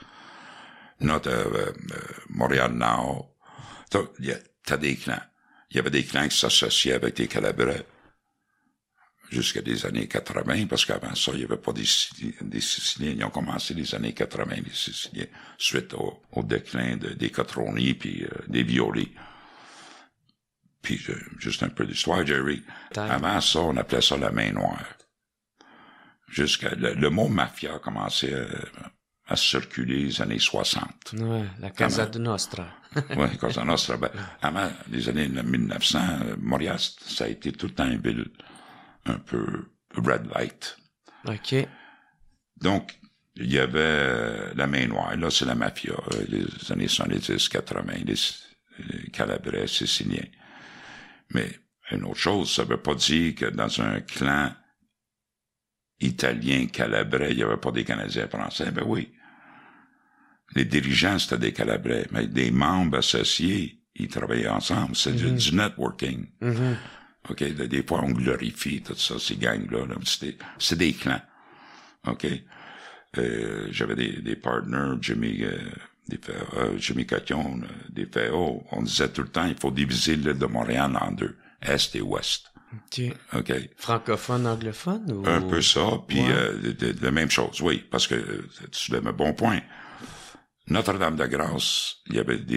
S2: Montréal-Nord. T'as des clans. Il y avait des clans qui s'associaient avec des Calabrais. Jusqu'à des années 80, parce qu'avant ça, il n'y avait pas des Siciliens. Ils ont commencé les années 80, les Siciliens, suite au déclin des Cotroni puis des Violets. Puis, juste un peu d'histoire, Jerry. Avant ça, on appelait ça la main noire. Le mot mafia a commencé à circuler les années 60.
S1: Ouais, la Casa de Nostra.
S2: Oui, Cosa Nostra. Ben, avant les années 1900, Montréal, ça a été tout le temps une ville un peu red light.
S1: OK.
S2: Donc, il y avait la main noire. Là, c'est la mafia. Les années 70, 80, les Calabrais, Siciliens. Mais une autre chose, ça veut pas dire que dans un clan italien, calabrais, il n'y avait pas des Canadiens français. Ben oui. Les dirigeants, c'était des Calabrais, mais des membres associés, ils travaillaient ensemble. C'est du networking.
S1: Mm-hmm.
S2: OK? Des fois, on glorifie tout ça, ces gangs-là. Là. C'est des clans. OK? J'avais des partners, Jimmy Cotillon, des FAO. On disait tout le temps, il faut diviser l'île de Montréal en deux, Est et Ouest. OK.
S1: Francophone, anglophone? Ou...
S2: Un peu ça, puis
S1: ouais.
S2: la même chose, oui, parce que tu soulèves un bon point. Notre-Dame-de-Grâce, il y avait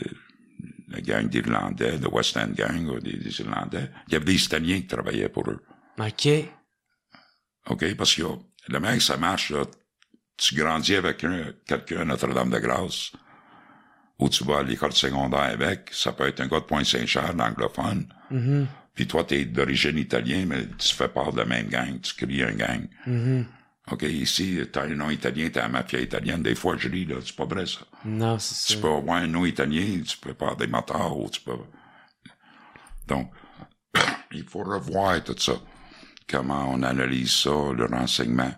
S2: la gang d'Irlandais, de West End Gang, ou des Irlandais. Il y avait des Italiens qui travaillaient pour eux.
S1: OK.
S2: OK, parce que la manière que ça marche, là, tu grandis avec quelqu'un à Notre-Dame-de-Grâce, ou tu vas à l'école secondaire avec, ça peut être un gars de Pointe-Saint-Charles, l'anglophone, puis toi, t'es d'origine italienne, mais tu fais part de la même gang, tu crées un gang. OK, ici, t'as un nom italien, t'as la mafia italienne. Des fois, je lis, là, c'est pas vrai, ça.
S1: Non, c'est ça.
S2: Tu peux avoir un nom italien, tu peux faire des motards, ou tu peux... Donc, il faut revoir tout ça. Comment on analyse ça, le renseignement.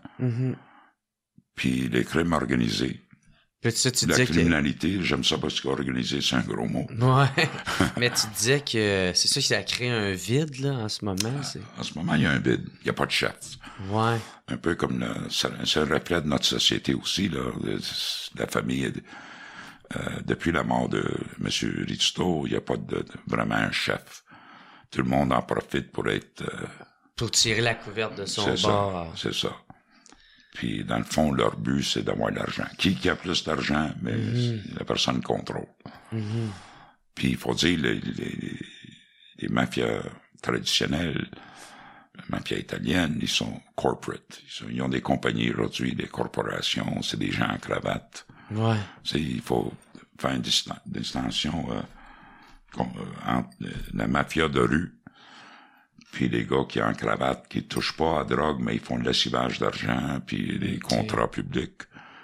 S2: Puis les crimes organisés.
S1: Puis ça, tu
S2: la
S1: disais
S2: criminalité, j'aime ça parce qu'organisé, c'est un gros mot.
S1: Ouais. Mais tu disais que c'est ça qui a créé un vide, là, en ce moment.
S2: En ce moment, il y a un vide. Il n'y a pas de chef.
S1: Ouais.
S2: Un peu comme c'est un reflet de notre société aussi, là. La famille, depuis la mort de M. Rizzuto, il n'y a pas vraiment un chef. Tout le monde en profite pour être...
S1: pour tirer la couverte de son bord.
S2: C'est ça. Puis, dans le fond, leur but, c'est d'avoir de l'argent. Qui a plus d'argent, mais la personne contrôle. Puis, il faut dire, les mafias traditionnelles, la mafia italienne, ils sont corporate. Ils ont des compagnies aujourd'hui, des corporations, c'est des gens en cravate.
S1: Ouais.
S2: Il faut faire une distinction entre la mafia de rue puis les gars qui ont en cravate, qui touchent pas à la drogue, mais ils font de l'assivage d'argent, puis des contrats publics.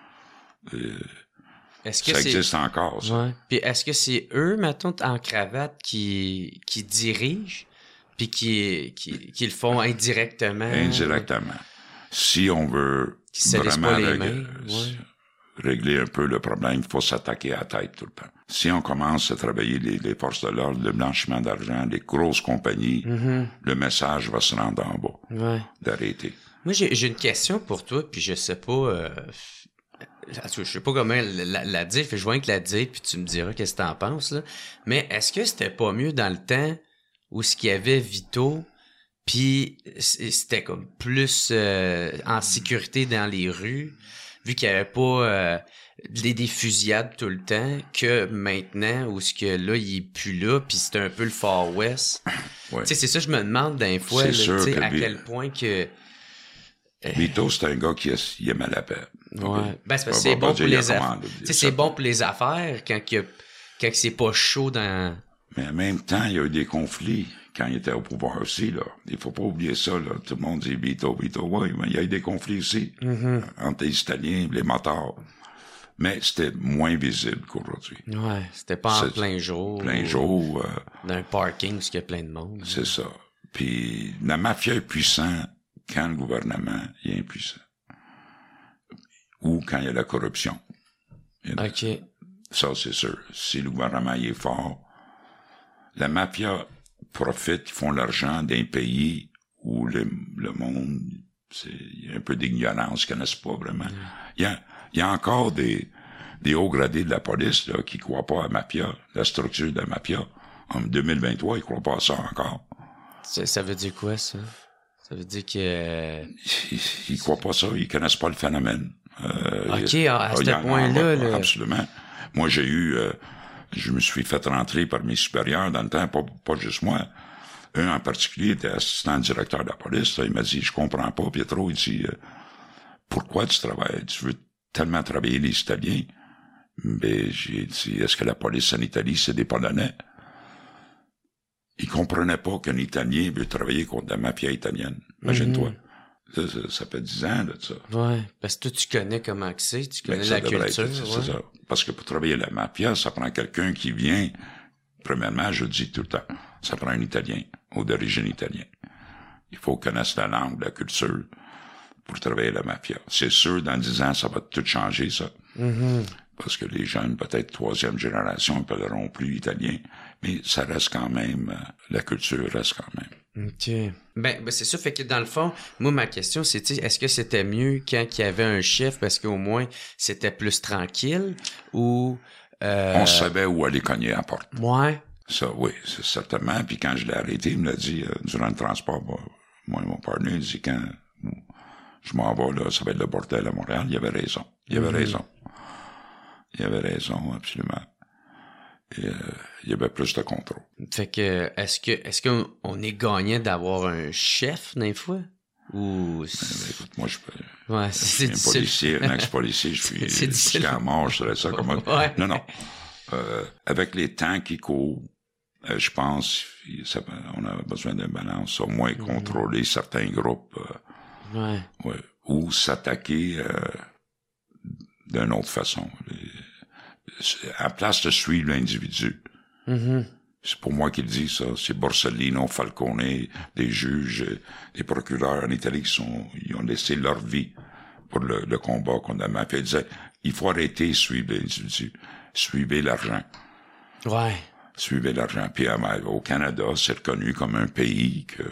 S1: Est-ce que
S2: ça existe encore, ça.
S1: Ouais. Puis est-ce que c'est eux, mettons, en cravate, qui dirigent, puis qui le font indirectement?
S2: Indirectement. Si on veut vraiment régler un peu le problème, il faut s'attaquer à la tête tout le temps. Si on commence à travailler les forces de l'ordre, le blanchiment d'argent, les grosses compagnies, le message va se rendre en bas. D'arrêter.
S1: Moi, j'ai une question pour toi, puis je sais pas... je sais pas comment la dire, je vois que la dire, puis tu me diras qu'est-ce que t'en penses, là. Mais est-ce que c'était pas mieux dans le temps où ce qu'il y avait Vito, puis c'était comme plus en sécurité dans les rues, vu qu'il y avait pas des fusillades tout le temps, que maintenant, où ce que là, il est plus là, puis c'était un peu le Far West. Ouais. Tu sais, c'est ça je me demande d'un fois, là, à quel point que...
S2: Vito, c'est un gars qui aimait la paix.
S1: Ouais. Ben, c'est parce que c'est bon pour les affaires. Tu sais, c'est bon pour les affaires quand c'est pas chaud dans...
S2: Mais en même temps, il y a eu des conflits quand il était au pouvoir aussi, là. Il faut pas oublier ça, là. Tout le monde dit Vito, oui, mais il y a eu des conflits aussi. Entre les Italiens, les motards. Mais c'était moins visible qu'aujourd'hui.
S1: Ouais, c'était pas en plein jour.
S2: Plein jour.
S1: Dans un parking où il y a plein de monde.
S2: C'est ça. Puis la mafia est puissante quand le gouvernement est impuissant. Ou quand il y a la corruption.
S1: OK.
S2: Ça, c'est sûr. Si le gouvernement est fort, la mafia profite, ils font l'argent d'un pays où le monde, il y a un peu d'ignorance, ils connaissent pas vraiment. Il y a encore des hauts gradés de la police, là, qui croient pas à la mafia, la structure de la mafia. En 2023, ils croient pas à ça encore.
S1: Ça veut dire quoi, ça? Ça veut dire que...
S2: Ils croient pas ça, ils connaissent pas le phénomène.
S1: OK, à ce point-là...
S2: Là. Absolument. Moi, je me suis fait rentrer par mes supérieurs dans le temps, pas juste moi. un en particulier était assistant directeur de la police. Là, il m'a dit, je comprends pas, Pietro. Il dit, pourquoi tu travailles? Tu veux tellement travailler les Italiens? Mais j'ai dit, est-ce que la police en Italie, c'est des Polonais? Il comprenait pas qu'un Italien veut travailler contre la mafia italienne. Imagine-toi. Ça fait 10 ans de ça.
S1: Ouais, parce que toi, tu connais comment que c'est, tu connais la culture.
S2: C'est ça. Parce que pour travailler la mafia, ça prend quelqu'un qui vient, premièrement, je le dis tout le temps, ça prend un Italien ou d'origine italienne. Il faut connaître la langue, la culture pour travailler la mafia. C'est sûr, dans 10 ans, ça va tout changer, ça. Parce que les jeunes, peut-être troisième génération, ne parleront plus italien, mais ça reste quand même, la culture reste quand même.
S1: OK. Ben c'est ça, fait que dans le fond, moi, ma question, c'est, est-ce que c'était mieux quand il y avait un chef, parce qu'au moins, c'était plus tranquille, ou...
S2: On savait où aller cogner à la porte.
S1: Ouais.
S2: Ça, oui, c'est certainement. Puis quand je l'ai arrêté, il me l'a dit, durant le transport, moi et mon partenaire, il dit, quand je m'en vais là, ça va être le bordel à Montréal. Il avait raison. Il avait raison. Il avait raison, absolument. Et, il y avait plus de contrôle.
S1: Fait que, est-ce qu'on est gagnant d'avoir un chef, des fois? Ou...
S2: écoute, moi, je
S1: suis
S2: un policier, un ex-policier, je suis jusqu'à mort, je dirais ça comme
S1: ouais.
S2: Non. Avec les temps qui courent, je pense, on a besoin d'une balance, au moins contrôler certains groupes, ou s'attaquer d'une autre façon. À place de suivre l'individu. C'est pour moi qu'il dit ça. C'est Borsellino, Falcone, des juges, des procureurs en Italie ils ont laissé leur vie pour le combat contre la mafia. Ils disaient, il faut arrêter de suivre l'individu. Suivez l'argent.
S1: Ouais.
S2: Suivez l'argent. Puis au Canada, c'est reconnu comme un pays que...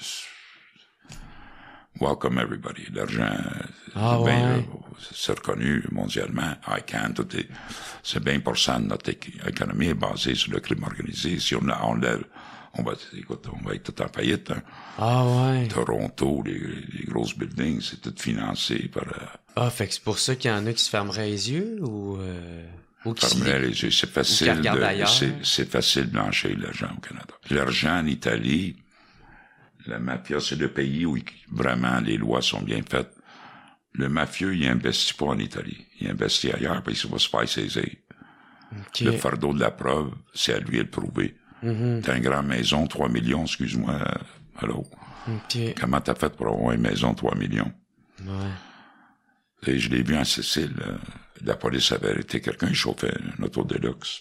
S2: Welcome everybody. L'argent, c'est reconnu mondialement. ICANN, c'est 20% de notre économie est basée sur le crime organisé. Si on lève, on va être tout en faillite. Hein. Toronto, les grosses buildings, c'est tout financé par...
S1: fait que c'est pour ça qu'il y en a qui se fermeraient les yeux, ou
S2: fermeraient les yeux. C'est facile c'est facile de blanchir l'argent au Canada. L'argent en Italie, la mafia, c'est le pays où vraiment les lois sont bien faites. Le mafieux, il investit pas en Italie. Il investit ailleurs, puis il va se faire saisir. Okay. Le fardeau de la preuve, c'est à lui de le prouver. T'as une grande maison, 3 millions, excuse-moi, allô.
S1: Okay.
S2: Comment t'as fait pour avoir une maison, 3 millions?
S1: Ouais.
S2: Et je l'ai vu en Sicile, la police avait arrêté quelqu'un, il chauffait une auto de luxe.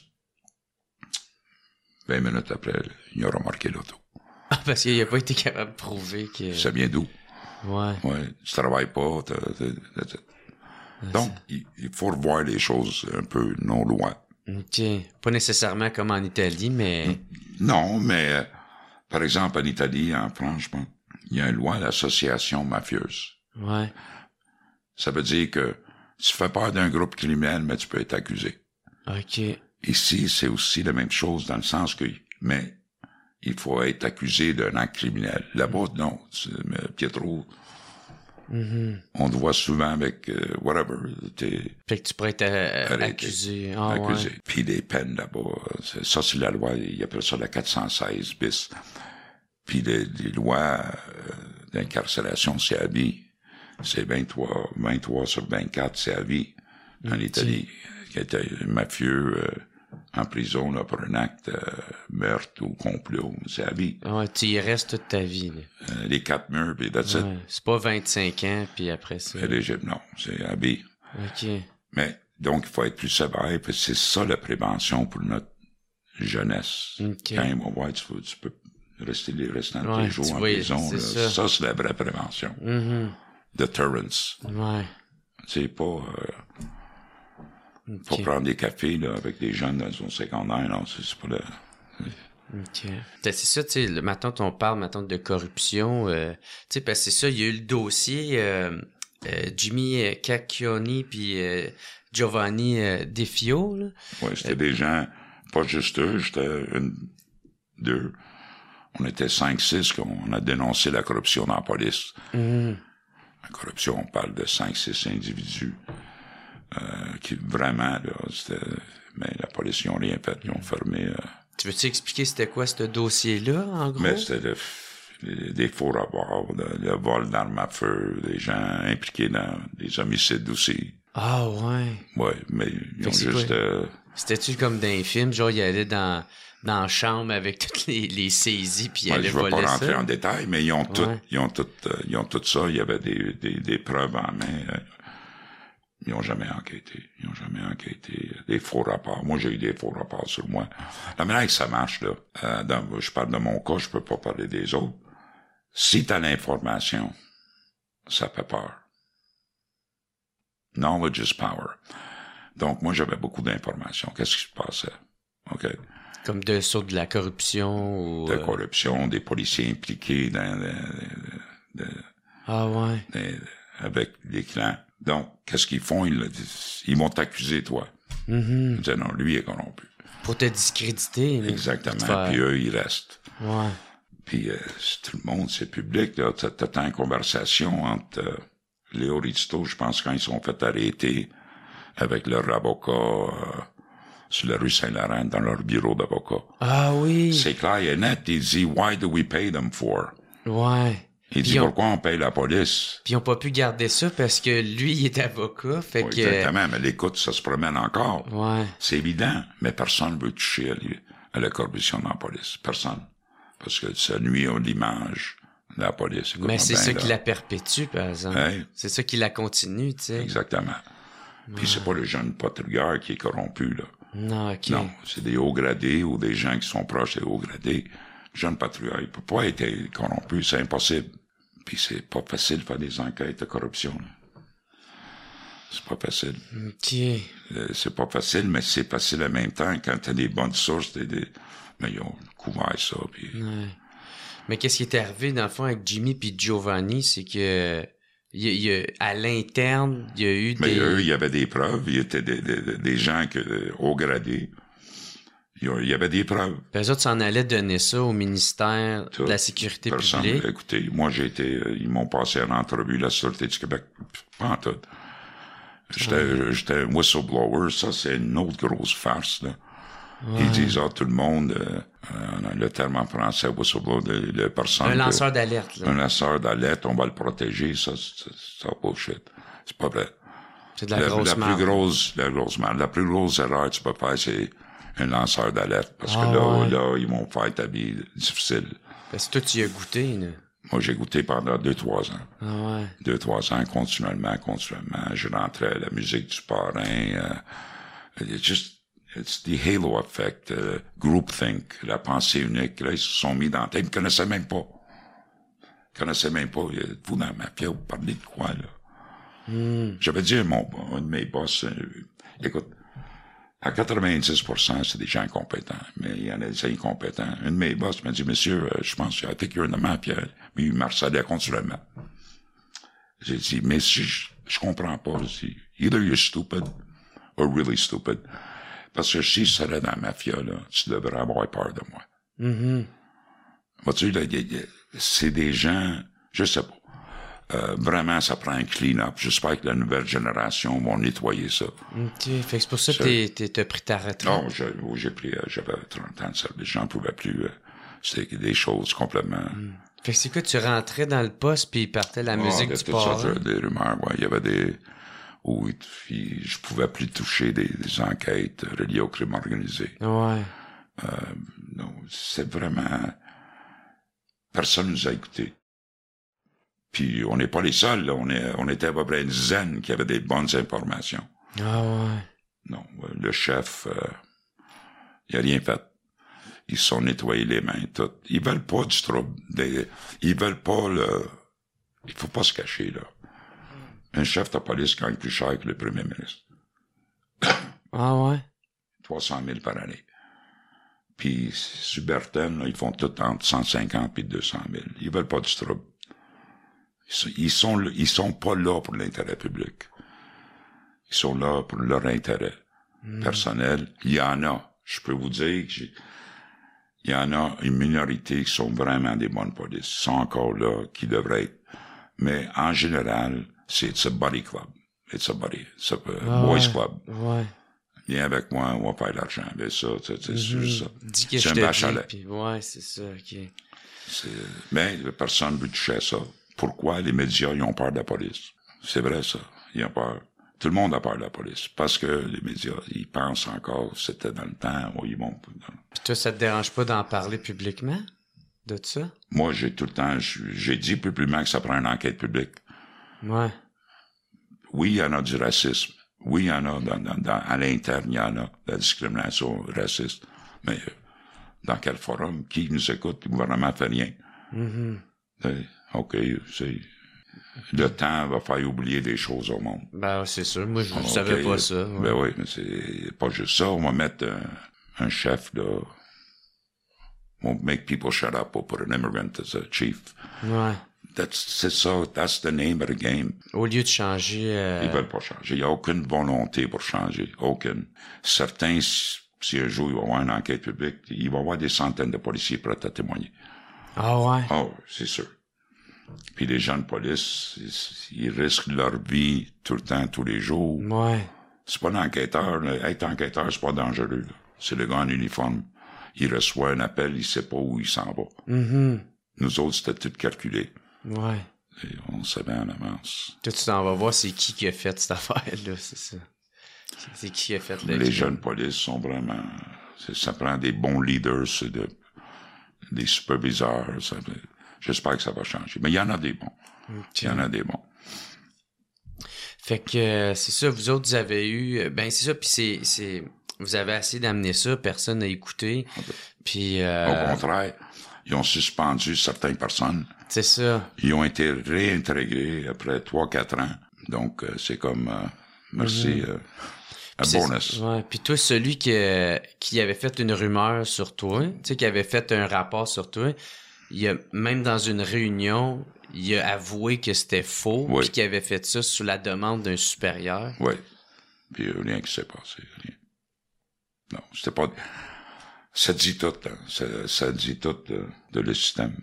S2: 20 minutes après, il a remarqué l'auto.
S1: Parce qu'il n'a pas été capable de prouver que...
S2: Ça vient d'où?
S1: Ouais.
S2: Tu travailles pas. Donc, il faut revoir les choses un peu non-loi.
S1: OK. Pas nécessairement comme en Italie, mais...
S2: Non, mais, par exemple, en Italie, en France, je pense, il y a une loi d'association mafieuse.
S1: Ouais.
S2: Ça veut dire que tu fais peur d'un groupe criminel, mais tu peux être accusé.
S1: OK.
S2: Ici, c'est aussi la même chose dans le sens que... Mais il faut être accusé d'un acte criminel. Là-bas, non. Pietro, on te voit souvent avec whatever.
S1: Fait que tu pourrais être accusé.
S2: Accusé.
S1: Ouais.
S2: Puis les peines là-bas, ça c'est la loi, ils appellent ça la 416 bis. Puis les lois d'incarcération, c'est à vie. C'est 23 sur 24, c'est à vie. En Italie, qui était mafieux... en prison là, pour un acte meurtre ou complot, c'est à vie.
S1: Ouais, tu y restes toute ta vie. Là.
S2: Les 4 murs, puis that's it.
S1: C'est pas 25 ans, puis après ça...
S2: Non, c'est à vie.
S1: OK.
S2: Mais, donc, il faut être plus sévère, puis c'est ça la prévention pour notre jeunesse.
S1: Okay.
S2: Quand ils vont voir, tu peux rester les restants de tes jours en prison. Là. Ça, c'est la vraie prévention. Deterrence.
S1: Ouais.
S2: C'est pas... Faut prendre des cafés là, avec des jeunes dans son secondaire, non, c'est pas là.
S1: OK. C'est ça, tu sais, maintenant on parle maintenant de corruption, tu sais, parce que c'est ça, il y a eu le dossier Jimmy Cacchioni puis Giovanni Defio, là.
S2: Ouais, c'était des gens, pas juste eux, j'étais deux. On était 5-6 qu'on a dénoncé la corruption dans la police. La corruption, on parle de 5-6 individus. Qui vraiment, là, c'était... Mais la police, ils ont rien fait. Ils ont fermé
S1: Tu veux-tu expliquer c'était quoi ce dossier-là, en gros?
S2: Mais c'était des faux rapports, le vol d'armes à feu, des gens impliqués dans des homicides aussi.
S1: Ah, ouais.
S2: Ouais, mais ils ont juste...
S1: C'était-tu comme dans les films, genre, il allait dans la chambre avec toutes les saisies, puis il allait voler ça?
S2: Je vais pas rentrer en détail, mais ils ont tout ça. Il y avait des preuves en main. Ils ont jamais enquêté. Des faux rapports. Moi, j'ai eu des faux rapports sur moi. La manière que ça marche, là, je parle de mon cas, je peux pas parler des autres. Si t'as l'information, ça fait peur. Knowledge is power. Donc, moi, j'avais beaucoup d'informations. Qu'est-ce qui se passait? OK.
S1: Comme sur de la corruption ou...
S2: De corruption, des policiers impliqués
S1: ah ouais.
S2: Avec les clans. Donc, qu'est-ce qu'ils font? Ils vont t'accuser, toi. Ils disent, non, lui est corrompu.
S1: Pour te discréditer.
S2: Exactement. Puis eux, ils restent.
S1: Ouais.
S2: Puis tout le monde, c'est public. Là. T'as une conversation entre Léo Rizzuto, je pense, quand ils sont fait arrêter avec leur avocat sur la rue Saint-Laurent, dans leur bureau d'avocat.
S1: Ah oui.
S2: C'est clair et net. Il dit, why do we pay them for?
S1: Ouais.
S2: Il dit, pourquoi on paye la police?
S1: Puis ils ont pas pu garder ça parce que lui, il est avocat, fait que...
S2: Exactement, mais l'écoute, ça se promène encore.
S1: Ouais.
S2: C'est évident, mais personne veut toucher à la corruption dans la police. Personne. Parce que ça nuit à l'image de la police. Écoute,
S1: mais c'est ça qui la perpétue, par exemple. Hey. C'est ça qui la continue, tu sais.
S2: Exactement. Puis c'est pas le jeune patrouilleur qui est corrompu, là.
S1: Non, OK.
S2: Non, c'est des hauts gradés ou des gens qui sont proches des hauts gradés. Le jeune patrouilleur, il peut pas être corrompu, c'est impossible. Puis c'est pas facile de faire des enquêtes de corruption, là. C'est pas facile.
S1: OK.
S2: C'est pas facile, mais c'est facile en même temps. Quand t'as des bonnes sources, mais ils ont couvert ça, puis...
S1: Ouais. Mais qu'est-ce qui est arrivé, dans le fond, avec Jimmy puis Giovanni, c'est que... à l'interne, il y a eu des...
S2: Mais eux, il y avait des preuves. Il y était des gens haut gradés. Il y avait des preuves.
S1: Puis eux autres s'en allaient donner ça au ministère de la Sécurité publique.
S2: Écoutez, moi, ils m'ont passé en entrevue, la Sûreté du Québec. Pas en tout. J'étais un whistleblower. Ça, c'est une autre grosse farce, là. Ouais. Ils disent, tout le monde, le terme en français, whistleblower, le personne.
S1: Un lanceur d'alerte, là.
S2: Un lanceur d'alerte, on va le protéger, ça bullshit. C'est pas vrai.
S1: C'est de la grosse marde.
S2: La plus grosse erreur que tu peux faire, c'est un lanceur d'alerte. Parce que là, ils vont faire ta vie difficile.
S1: Parce que toi, tu y as goûté, là.
S2: Moi, j'ai goûté pendant 2-3 ans.
S1: Ah ouais.
S2: 2-3 ans, continuellement. Je rentrais à la musique du parrain. It's the halo effect, groupthink, la pensée unique. Là, ils se sont mis dans la tête. Ils me connaissaient même pas. Vous, dans la mafia, vous parlez de quoi, là? J'avais dit à un de mes boss, écoute, à 90%, c'est des gens compétents, mais il y en a des incompétents. Un de mes boss m'a dit, monsieur, je pense, I think you're in the mafia. Mais il m'harcelait continuellement. J'ai dit, mais si je comprends pas, je dis, either you're stupid or really stupid. Parce que si je serais dans la mafia, là, tu devrais avoir peur de moi. Vois-tu, là, c'est des gens, je sais pas. Vraiment, ça prend un clean-up. J'espère que la nouvelle génération va nettoyer ça.
S1: OK. Fait que c'est pour ça que t'as pris ta retraite.
S2: Non, j'avais 30 ans de service. J'en pouvais plus. C'était des choses complètement...
S1: Fait que c'est quoi, tu rentrais dans le poste puis il partait la musique du parrain?
S2: Des rumeurs, ouais. Il y avait des... où je pouvais plus toucher des enquêtes reliées au crime organisé.
S1: Ouais.
S2: Non, c'est vraiment... Personne nous a écoutés. Puis on n'est pas les seuls, là. On était à peu près une dizaine qui avait des bonnes informations.
S1: Ah ouais.
S2: Non, le chef, il a rien fait. Ils se sont nettoyés les mains, tout. Ils veulent pas du trouble. Ils veulent pas il faut pas se cacher, là. Un chef de police gagne plus cher que le premier ministre.
S1: Ah ouais?
S2: 300 000 par année. Puis, Suberten, là, ils font tout entre 150 et 200 000. Ils veulent pas du trouble. Ils sont pas là pour l'intérêt public. Ils sont là pour leur intérêt personnel. Il y en a. Je peux vous dire qu'il y en a une minorité qui sont vraiment des bonnes polices. Ils sont encore là, qui devraient être. Mais, en général, it's a buddy club. It's a boys club.
S1: Ouais.
S2: Viens avec moi, on va faire de l'argent. Ben ça, c'est juste ça.
S1: Dis que
S2: c'est
S1: je
S2: un
S1: te
S2: vache à
S1: dis,
S2: lait.
S1: puis ouais, c'est ça, OK.
S2: Mais personne ne veut toucher à ça. Pourquoi les médias, ils ont peur de la police? C'est vrai, ça. Ils ont peur. Tout le monde a peur de la police. Parce que les médias, ils pensent encore que c'était dans le temps où ils vont...
S1: Puis toi, ça te dérange pas d'en parler publiquement? De ça?
S2: Moi, j'ai tout le temps... J'ai dit publiquement que ça prend une enquête publique.
S1: Ouais.
S2: Oui, il y en a du racisme. Oui, il y en a à l'interne, il y en a de la discrimination raciste. Mais dans quel forum? Qui nous écoute? Le gouvernement fait rien. OK, c'est... Le temps va faire oublier des choses au monde.
S1: Ben, c'est sûr. Moi, je savais pas ça. Ouais.
S2: Ben oui, mais c'est pas juste ça. On va mettre un chef, là. Won't make people shut up or put an immigrant as a chief.
S1: Ouais.
S2: C'est ça. That's the name of the game.
S1: Au lieu de changer...
S2: Ils veulent pas changer. Il y a aucune volonté pour changer. Aucune. Certains, si un jour il va y avoir une enquête publique, il va y avoir des centaines de policiers prêts à témoigner.
S1: Ah ouais?
S2: Oh, c'est sûr. Puis les gens de police, ils risquent leur vie tout le temps, tous les jours.
S1: Ouais.
S2: C'est pas l'enquêteur. Là. Être enquêteur, c'est pas dangereux. Là. C'est le gars en uniforme. Il reçoit un appel, il sait pas où il s'en va. Nous autres, c'était tout calculé.
S1: Ouais.
S2: Et on savait en avance.
S1: Toi, tu t'en vas voir c'est qui a fait cette affaire-là, c'est ça. C'est qui a fait le...
S2: Les jeunes polices sont vraiment... Ça prend des bons leaders, des superviseurs. J'espère que ça va changer. Mais il y en a des bons. Okay. Il y en a des bons.
S1: Fait que c'est ça, vous autres, vous avez eu... Ben c'est ça, puis c'est vous avez essayé d'amener ça, personne n'a écouté. Puis...
S2: Au contraire, ils ont suspendu certaines personnes.
S1: C'est ça.
S2: Ils ont été réintégrés après 3-4 ans. Donc, c'est comme... merci... un bonus.
S1: Ouais. Puis toi, celui qui avait fait une rumeur sur toi, tu sais, qui avait fait un rapport sur toi, il a, même dans une réunion, il a avoué que c'était faux, puis qu'il avait fait ça sous la demande d'un supérieur.
S2: Oui. Puis rien qui s'est passé. Rien. Non, c'était pas... Ça dit tout, hein. Ça dit tout de le système.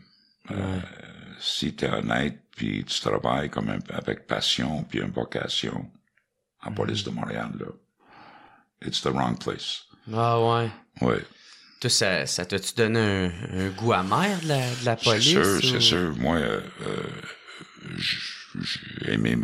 S2: Si t'es honnête, puis tu travailles avec passion, puis une vocation en police de Montréal, là, it's the wrong place.
S1: Ah ouais.
S2: Oui.
S1: Toi, ça t'a-tu donné un goût amer de la police?
S2: C'est sûr. Moi, j'ai aimé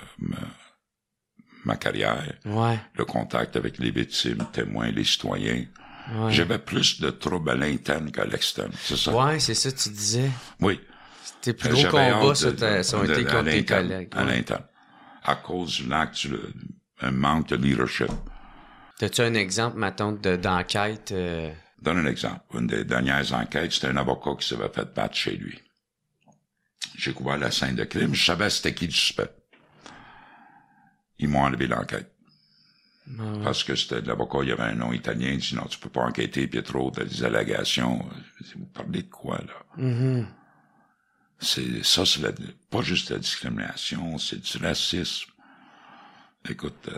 S2: ma carrière.
S1: Ouais.
S2: Le contact avec les victimes, témoins, les citoyens.
S1: Ouais.
S2: J'avais plus de troubles à l'interne qu'à l'externe, c'est ça?
S1: Ouais, c'est ça, tu disais.
S2: Oui.
S1: Tes plus gros combats, ça ont été contre tes collègues.
S2: À l'interne. À cause du un manque de leadership.
S1: T'as-tu un exemple, mettons, d'enquête?
S2: Donne un exemple. Une des dernières enquêtes, c'était un avocat qui s'avait fait battre chez lui. J'ai couvert la scène de crime, je savais c'était qui le suspect. Ils m'ont enlevé l'enquête. Parce que c'était l'avocat, il y avait un nom italien, il dit non, tu peux pas enquêter, Pietro, t'as des allégations. Vous parlez de quoi, là? C'est pas juste la discrimination, c'est du racisme. Écoute,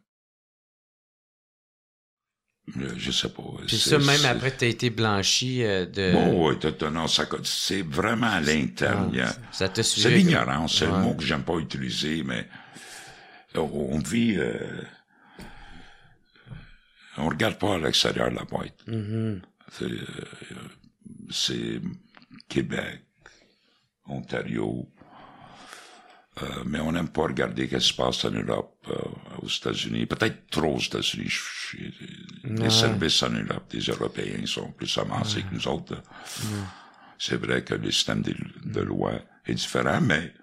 S2: je sais pas.
S1: Puis ça, même après que t'as été blanchi de...
S2: Bon, oui, non, c'est vraiment à l'interne.
S1: Ça te suit.
S2: C'est l'ignorance, c'est le mot que j'aime pas utiliser, mais on vit... on regarde pas à l'extérieur de la boîte. C'est Québec, Ontario, mais on n'aime pas regarder ce qui se passe en Europe, aux États-Unis. Peut-être trop aux États-Unis. Les services en Europe des Européens sont plus avancés que nous autres. C'est vrai que le système de loi est différent, mais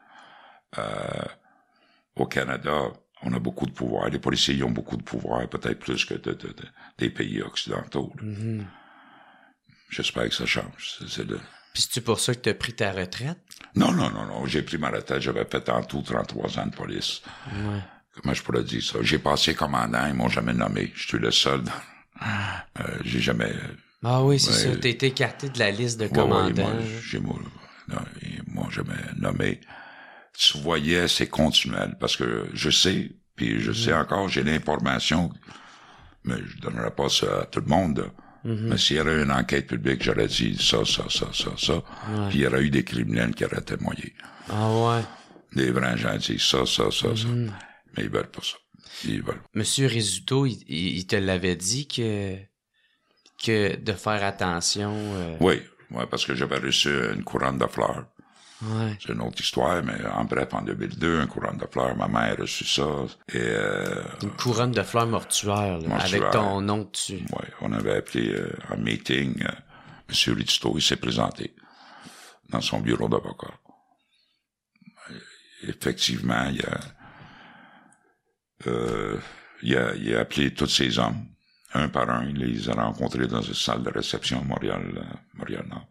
S2: au Canada, on a beaucoup de pouvoir. Les policiers ils ont beaucoup de pouvoir, peut-être plus que des pays occidentaux. J'espère que ça change.
S1: Puis c'est-tu pour ça que t'as pris ta retraite?
S2: Non. J'ai pris ma retraite. J'avais fait en tout 33 ans de police.
S1: Ouais.
S2: Comment je pourrais dire ça? J'ai passé commandant, ils m'ont jamais nommé. Je suis le seul. J'ai jamais...
S1: Ah oui, c'est ça. T'as été écarté de la liste de commandants.
S2: Ils m'ont jamais nommé. Tu voyais, c'est continuel. Parce que je sais, puis je sais encore, j'ai l'information, mais je donnerai pas ça à tout le monde. Mais s'il y avait une enquête publique, j'aurais dit ça. Puis il y aurait eu des criminels qui auraient témoigné.
S1: Ah ouais.
S2: Des vrais gens disent ça. Mais ils veulent pas ça. Ils veulent.
S1: Monsieur Rizzuto, il te l'avait dit que de faire attention.
S2: Oui, parce que j'avais reçu une couronne de fleurs.
S1: Ouais.
S2: C'est une autre histoire, mais en bref, en 2002, une couronne de fleurs, ma mère a reçu ça. Et,
S1: une couronne de fleurs mortuaires, là, avec ton nom dessus.
S2: Oui, on avait appelé un meeting, M. Rizzuto, il s'est présenté dans son bureau d'avocat. Effectivement, il a appelé tous ces hommes, un par un, il les a rencontrés dans une salle de réception à Montréal-Nord.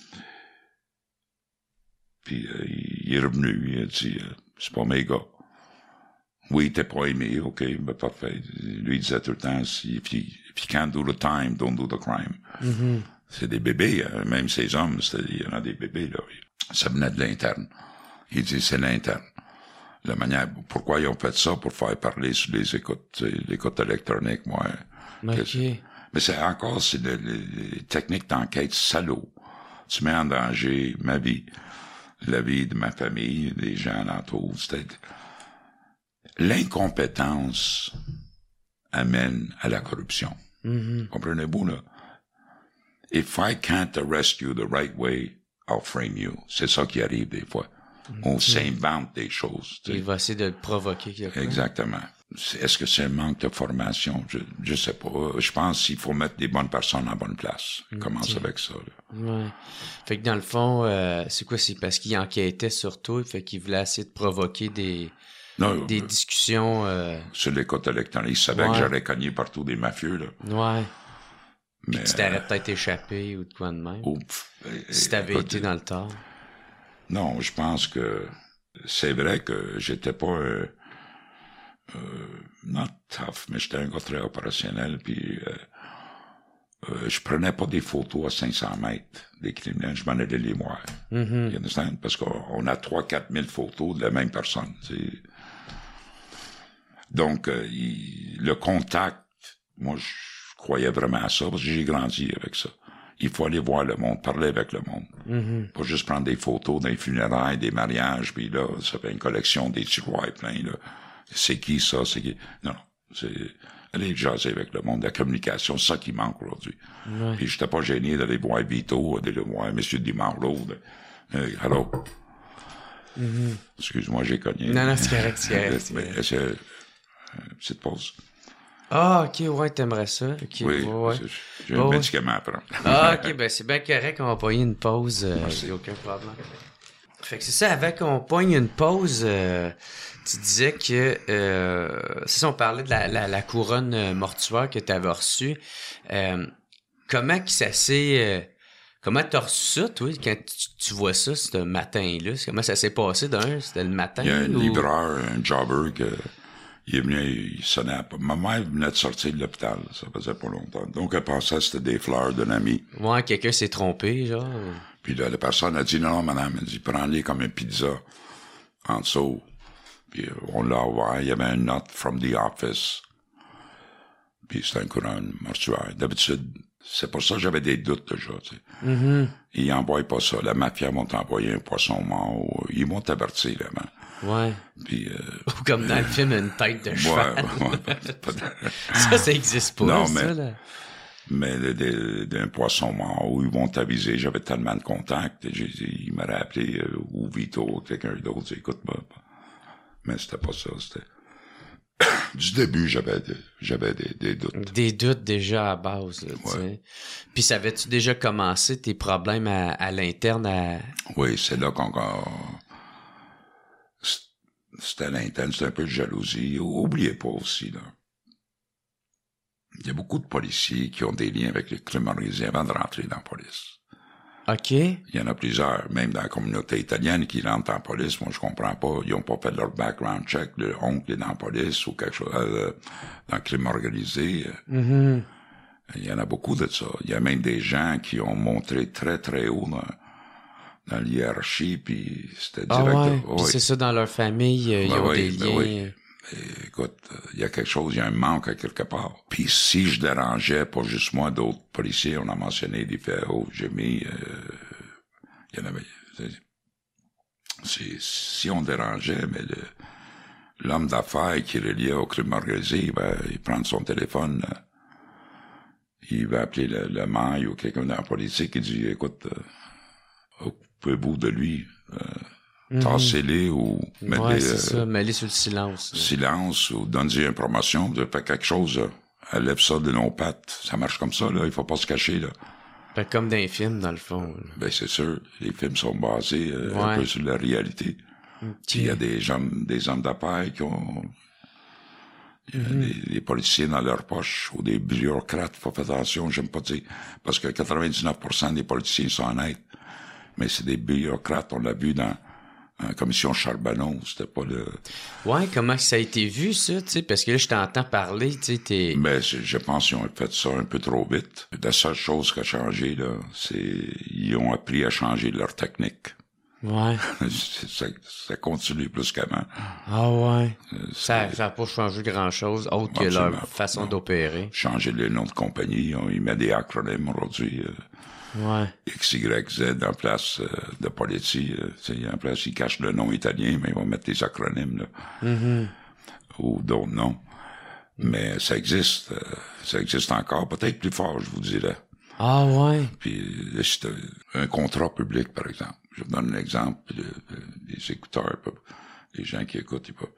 S2: Puis il est revenu, il a dit c'est pas mes gars. Oui, il était pas aimé, ok, ben parfait. Lui, il disait tout le temps, if you can't do the time, don't do the crime.
S1: Mm-hmm.
S2: C'est des bébés, même ces hommes, il y en a des bébés, là. Ça venait de l'interne. Il dit, c'est l'interne. La manière, pourquoi ils ont fait ça? Pour faire parler sur les écoutes électroniques, moi.
S1: Okay.
S2: Mais c'est des techniques d'enquête salaud. Tu mets en danger ma vie, la vie de ma famille, des gens alentours. L'incompétence amène à la corruption.
S1: Mm-hmm.
S2: Comprenez-vous, là? If I can't arrest you the right way, I'll frame you. C'est ça qui arrive des fois. On s'invente des choses.
S1: Il va essayer de le provoquer.
S2: Exactement. Est-ce que c'est un manque de formation? Je sais pas. Je pense qu'il faut mettre des bonnes personnes en bonne place. Commence avec ça. Là.
S1: Ouais. Fait que dans le fond, c'est quoi? C'est parce qu'il enquêtait sur toi, fait qu'il voulait essayer de provoquer des discussions...
S2: Sur les côtes électroniques. Il savait que j'allais cogner partout des mafieux. Là.
S1: Ouais. Puis tu t'aurais peut-être échappé ou de quoi de même. Si t'avais été dans le tort.
S2: Non, je pense que c'est vrai que j'étais pas not tough, mais j'étais un gars très opérationnel, puis je prenais pas des photos à 500 mètres des criminels, je m'en allais les voir.
S1: Mm-hmm.
S2: You understand? Parce qu'on a 3-4 000 photos de la même personne. T'sais. Donc, le contact, moi, je croyais vraiment à ça, parce que j'ai grandi avec ça. Il faut aller voir le monde, parler avec le monde.
S1: Mm-hmm.
S2: Pas juste prendre des photos des funérailles, des mariages, puis là, ça fait une collection des tiroirs pleins, là. C'est qui ça, c'est qui? Non, c'est aller jaser avec le monde, la communication, c'est ça qui manque aujourd'hui.
S1: Ouais.
S2: Puis j'étais pas gêné d'aller voir Vito, d'aller voir M. Dimarlo. Hello.
S1: Mm-hmm.
S2: Excuse-moi, j'ai cogné.
S1: Non, c'est correct, c'est correct.
S2: Mais c'est petite pause.
S1: Ah, ok, ouais, t'aimerais ça. Okay,
S2: oui,
S1: ouais.
S2: J'ai un médicament à prendre.
S1: Ah, ok, ben c'est bien correct, on va pogner une pause. Y a aucun problème. Fait que c'est ça, avant qu'on pogne une pause, tu disais que c'est ça, on parlait de la couronne mortuaire que tu avais reçue. Comment que ça s'est comment t'as reçu ça, toi, quand tu vois ça ce matin-là? Comment ça s'est passé d'un? C'était le matin?
S2: Il y a un livreur, un jobber il est venu, il sonnait à... Ma mère venait de sortir de l'hôpital, ça faisait pas longtemps. Donc, elle pensait que c'était des fleurs d'un ami.
S1: Ouais, quelqu'un s'est trompé, genre.
S2: Puis là, la personne a dit, non, madame, elle dit, prends-les comme une pizza en dessous. Puis on l'a ouvert, il y avait une note from the office. Puis c'était un couronne mortuaire. D'habitude, c'est pour ça que j'avais des doutes déjà, tu sais.
S1: Mm-hmm.
S2: Ils n'envoient pas ça. La mafia vont t'envoyer un poisson mort. Ils vont t'avertir, là, man.
S1: Ouais.
S2: Puis,
S1: ou comme dans le film, une tête de cheval. Ça existe pas,
S2: non,
S1: ça, là.
S2: Mais d'un poisson mort où ils vont t'aviser. J'avais tellement de contacts. Il m'aurait appelé ou Vito ou quelqu'un d'autre. Écoute, mais c'était pas ça. C'était du début, j'avais des doutes.
S1: Des doutes déjà à base, là, tu sais. Puis savais-tu déjà commencé tes problèmes à l'interne? Oui,
S2: c'est là qu'on... C'était à l'interne, c'était un peu de jalousie. Oubliez pas aussi, là. Il y a beaucoup de policiers qui ont des liens avec les crimes organisés avant de rentrer dans la police.
S1: OK.
S2: Il y en a plusieurs, même dans la communauté italienne, qui rentrent en police. Moi, je comprends pas. Ils ont pas fait leur background check. Le oncle est dans la police ou quelque chose, dans le crime organisé.
S1: Mm-hmm.
S2: Il y en a beaucoup de ça. Il y a même des gens qui ont montré très, très haut dans l'hiérarchie, puis c'était direct.
S1: Ah ouais. Puis c'est ça, dans leur famille, ils ont des liens.
S2: Oui. Écoute, il y a quelque chose, il y a un manque à quelque part. Puis si je dérangeais, pas juste moi, d'autres policiers, on a mentionné des faits, j'ai mis, il y en avait, si on dérangeait, mais l'homme d'affaires qui est relié au crime organisé, il va prendre son téléphone, il va appeler le maire ou quelqu'un dans la politique et dit, écoute, occupez-vous de lui, tassez-les ou
S1: mettez c'est ça, mets-les sur le silence.
S2: Silence ou donnez-lui une promotion, de faire quelque chose, là. Elle lève ça de nos pattes. Ça marche comme ça, là. Il faut pas se cacher, là.
S1: Fait comme dans les films, dans le fond. Là.
S2: Ben, c'est sûr. Les films sont basés un peu sur la réalité. Puis il y a des hommes d'affaires qui ont des politiciens dans leur poche ou des bureaucrates. Faut faire attention, j'aime pas dire. Parce que 99% des politiciens sont honnêtes. Mais c'est des bureaucrates, on l'a vu dans la commission Charbonneau, c'était pas le...
S1: Ouais, comment ça a été vu, ça, tu sais, parce que là, je t'entends parler, tu sais, t'es...
S2: Ben, je pense qu'ils ont fait ça un peu trop vite. La seule chose qui a changé, là, ils ont appris à changer leur technique.
S1: Ouais.
S2: ça continue plus qu'avant.
S1: Ah ouais. Ça a pas changé grand-chose, autre que leur façon d'opérer.
S2: Changer le nom de compagnie, ils mettent des acronymes aujourd'hui.
S1: Ouais.
S2: X, Y, Z en place de Poletti. En place, ils cachent le nom italien, mais ils vont mettre des acronymes, là. Ou d'autres noms. Mais ça existe encore, peut-être plus fort, je vous dirais.
S1: Ah ouais.
S2: Puis c'est un contrat public, par exemple. Je vous donne un exemple, les écouteurs, les gens qui écoutent, ils peuvent.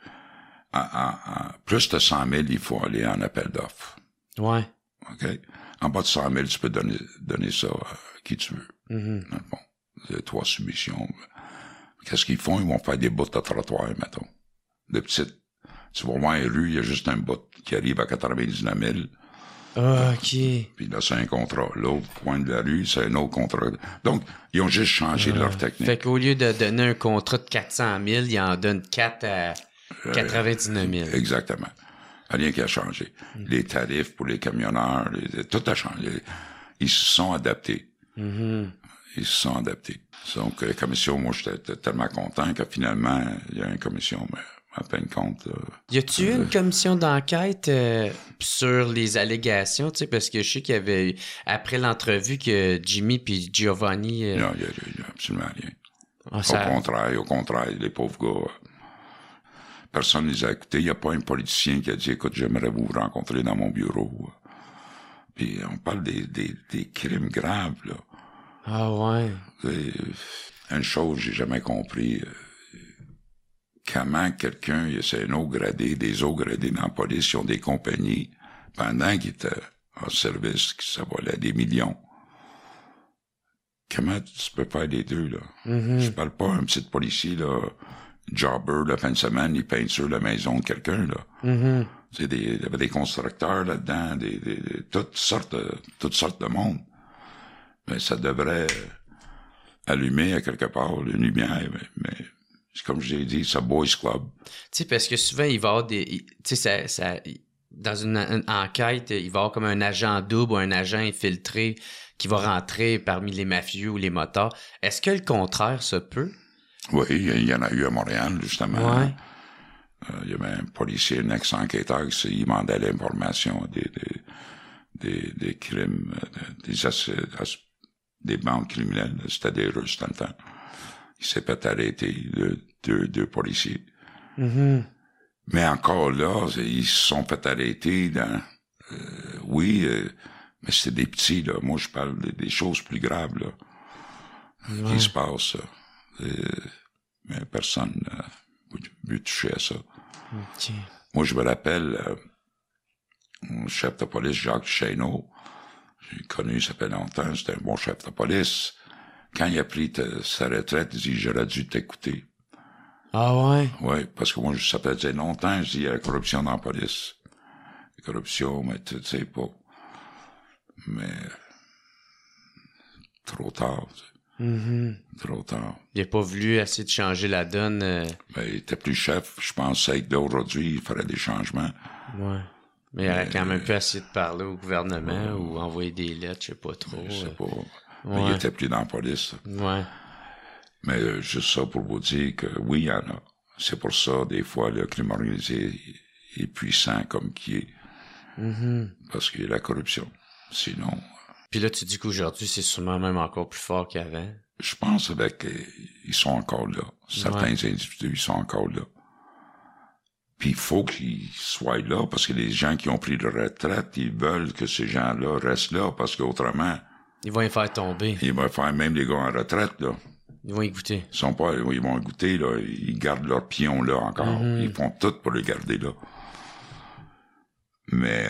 S2: Plus de 100 000, il faut aller en appel d'offres.
S1: Ouais.
S2: OK? En bas de 100 000, tu peux donner ça à qui tu veux. Dans le fond. 3 soumissions. Qu'est-ce qu'ils font? Ils vont faire des bouts de trottoir, mettons. De petites. Tu vas voir une rue, il y a juste un bout qui arrive à 99 000.
S1: Ah, OK.
S2: Puis là, c'est un contrat. L'autre coin de la rue, c'est un autre contrat. Donc, ils ont juste changé leur technique.
S1: Fait qu'au lieu de donner un contrat de 400 000, ils en donnent 4 à 99 000.
S2: Exactement. Rien qui a changé. Les tarifs pour les camionneurs, tout a changé. Ils se sont adaptés. Ils se sont adaptés. Donc, la commission, moi, j'étais tellement content que finalement, il y a une commission, mais en fin de compte...
S1: y a-tu eu une commission d'enquête sur les allégations, tu sais, parce que je sais qu'il y avait, après l'entrevue, que Jimmy puis Giovanni...
S2: Non, il y a absolument rien.
S1: Ah,
S2: Au contraire, les pauvres gars... Personne ne les a écoutés. Il n'y a pas un politicien qui a dit, écoute, j'aimerais vous rencontrer dans mon bureau. Puis on parle des crimes graves, là.
S1: Ah ouais.
S2: Une chose, j'ai jamais compris. Comment quelqu'un, c'est un haut gradé, des hauts gradés dans la police, qui ont des compagnies, pendant qu'ils étaient en service, qui ça valait des millions. Comment tu peux faire les deux, là? Je parle pas un petit policier, là, jobber, la fin de semaine, il peinture la maison de quelqu'un, là. Il y avait des constructeurs là-dedans, toutes sortes de monde. Mais ça devrait allumer à quelque part une lumière, mais comme j'ai dit, c'est Boys Club.
S1: Tu sais, parce que souvent, il va y avoir des... Tu sais, dans une enquête, il va y avoir comme un agent double ou un agent infiltré qui va rentrer parmi les mafieux ou les motards. Est-ce que le contraire se peut?
S2: Oui, il y en a eu à Montréal, justement.
S1: Ouais.
S2: Il y avait un policier, un ex-enquêteur, il demandait l'information des crimes, des bandes criminelles. C'était des Russes dans le temps. Il s'est fait arrêter, deux policiers. Mais encore là, ils se sont fait arrêter dans... mais c'est des petits, là. Moi, je parle des choses plus graves, là, qui se passent. Mais personne n'a voulu toucher à ça.
S1: Okay.
S2: Moi, je me rappelle, mon chef de police, Jacques Chesneau, j'ai connu, ça fait longtemps, c'était un bon chef de police. Quand il a pris sa retraite, il dit, j'aurais dû t'écouter.
S1: Ah ouais?
S2: Oui, parce que moi, ça faisait longtemps, je dis, il y a la corruption dans la police. La corruption, mais tu sais pas. Mais, trop tard, tu sais. Trop tard.
S1: Il a pas voulu essayer de changer la donne.
S2: Ben, il était plus chef. Je pensais que d'aujourd'hui, il ferait des changements.
S1: Ouais. Mais il aurait quand même pu essayer de parler au gouvernement ou envoyer des lettres, je sais pas trop.
S2: Je sais pas. Mais il était plus dans la police.
S1: Ouais.
S2: Mais juste ça pour vous dire que oui, il y en a. C'est pour ça, des fois, le crime organisé est puissant comme qui est. Parce qu'il y a la corruption. Sinon...
S1: Puis là, tu dis qu'aujourd'hui, c'est sûrement même encore plus fort qu'avant.
S2: Je pense qu'ils sont encore là. Certains individus, ils sont encore là. Puis il faut qu'ils soient là, parce que les gens qui ont pris de retraite, ils veulent que ces gens-là restent là, parce qu'autrement...
S1: Ils vont y faire tomber.
S2: Ils vont faire même les gars en retraite, là.
S1: Ils vont y goûter.
S2: Ils vont y goûter, là. Ils gardent leur pion là encore. Ils font tout pour les garder là. Mais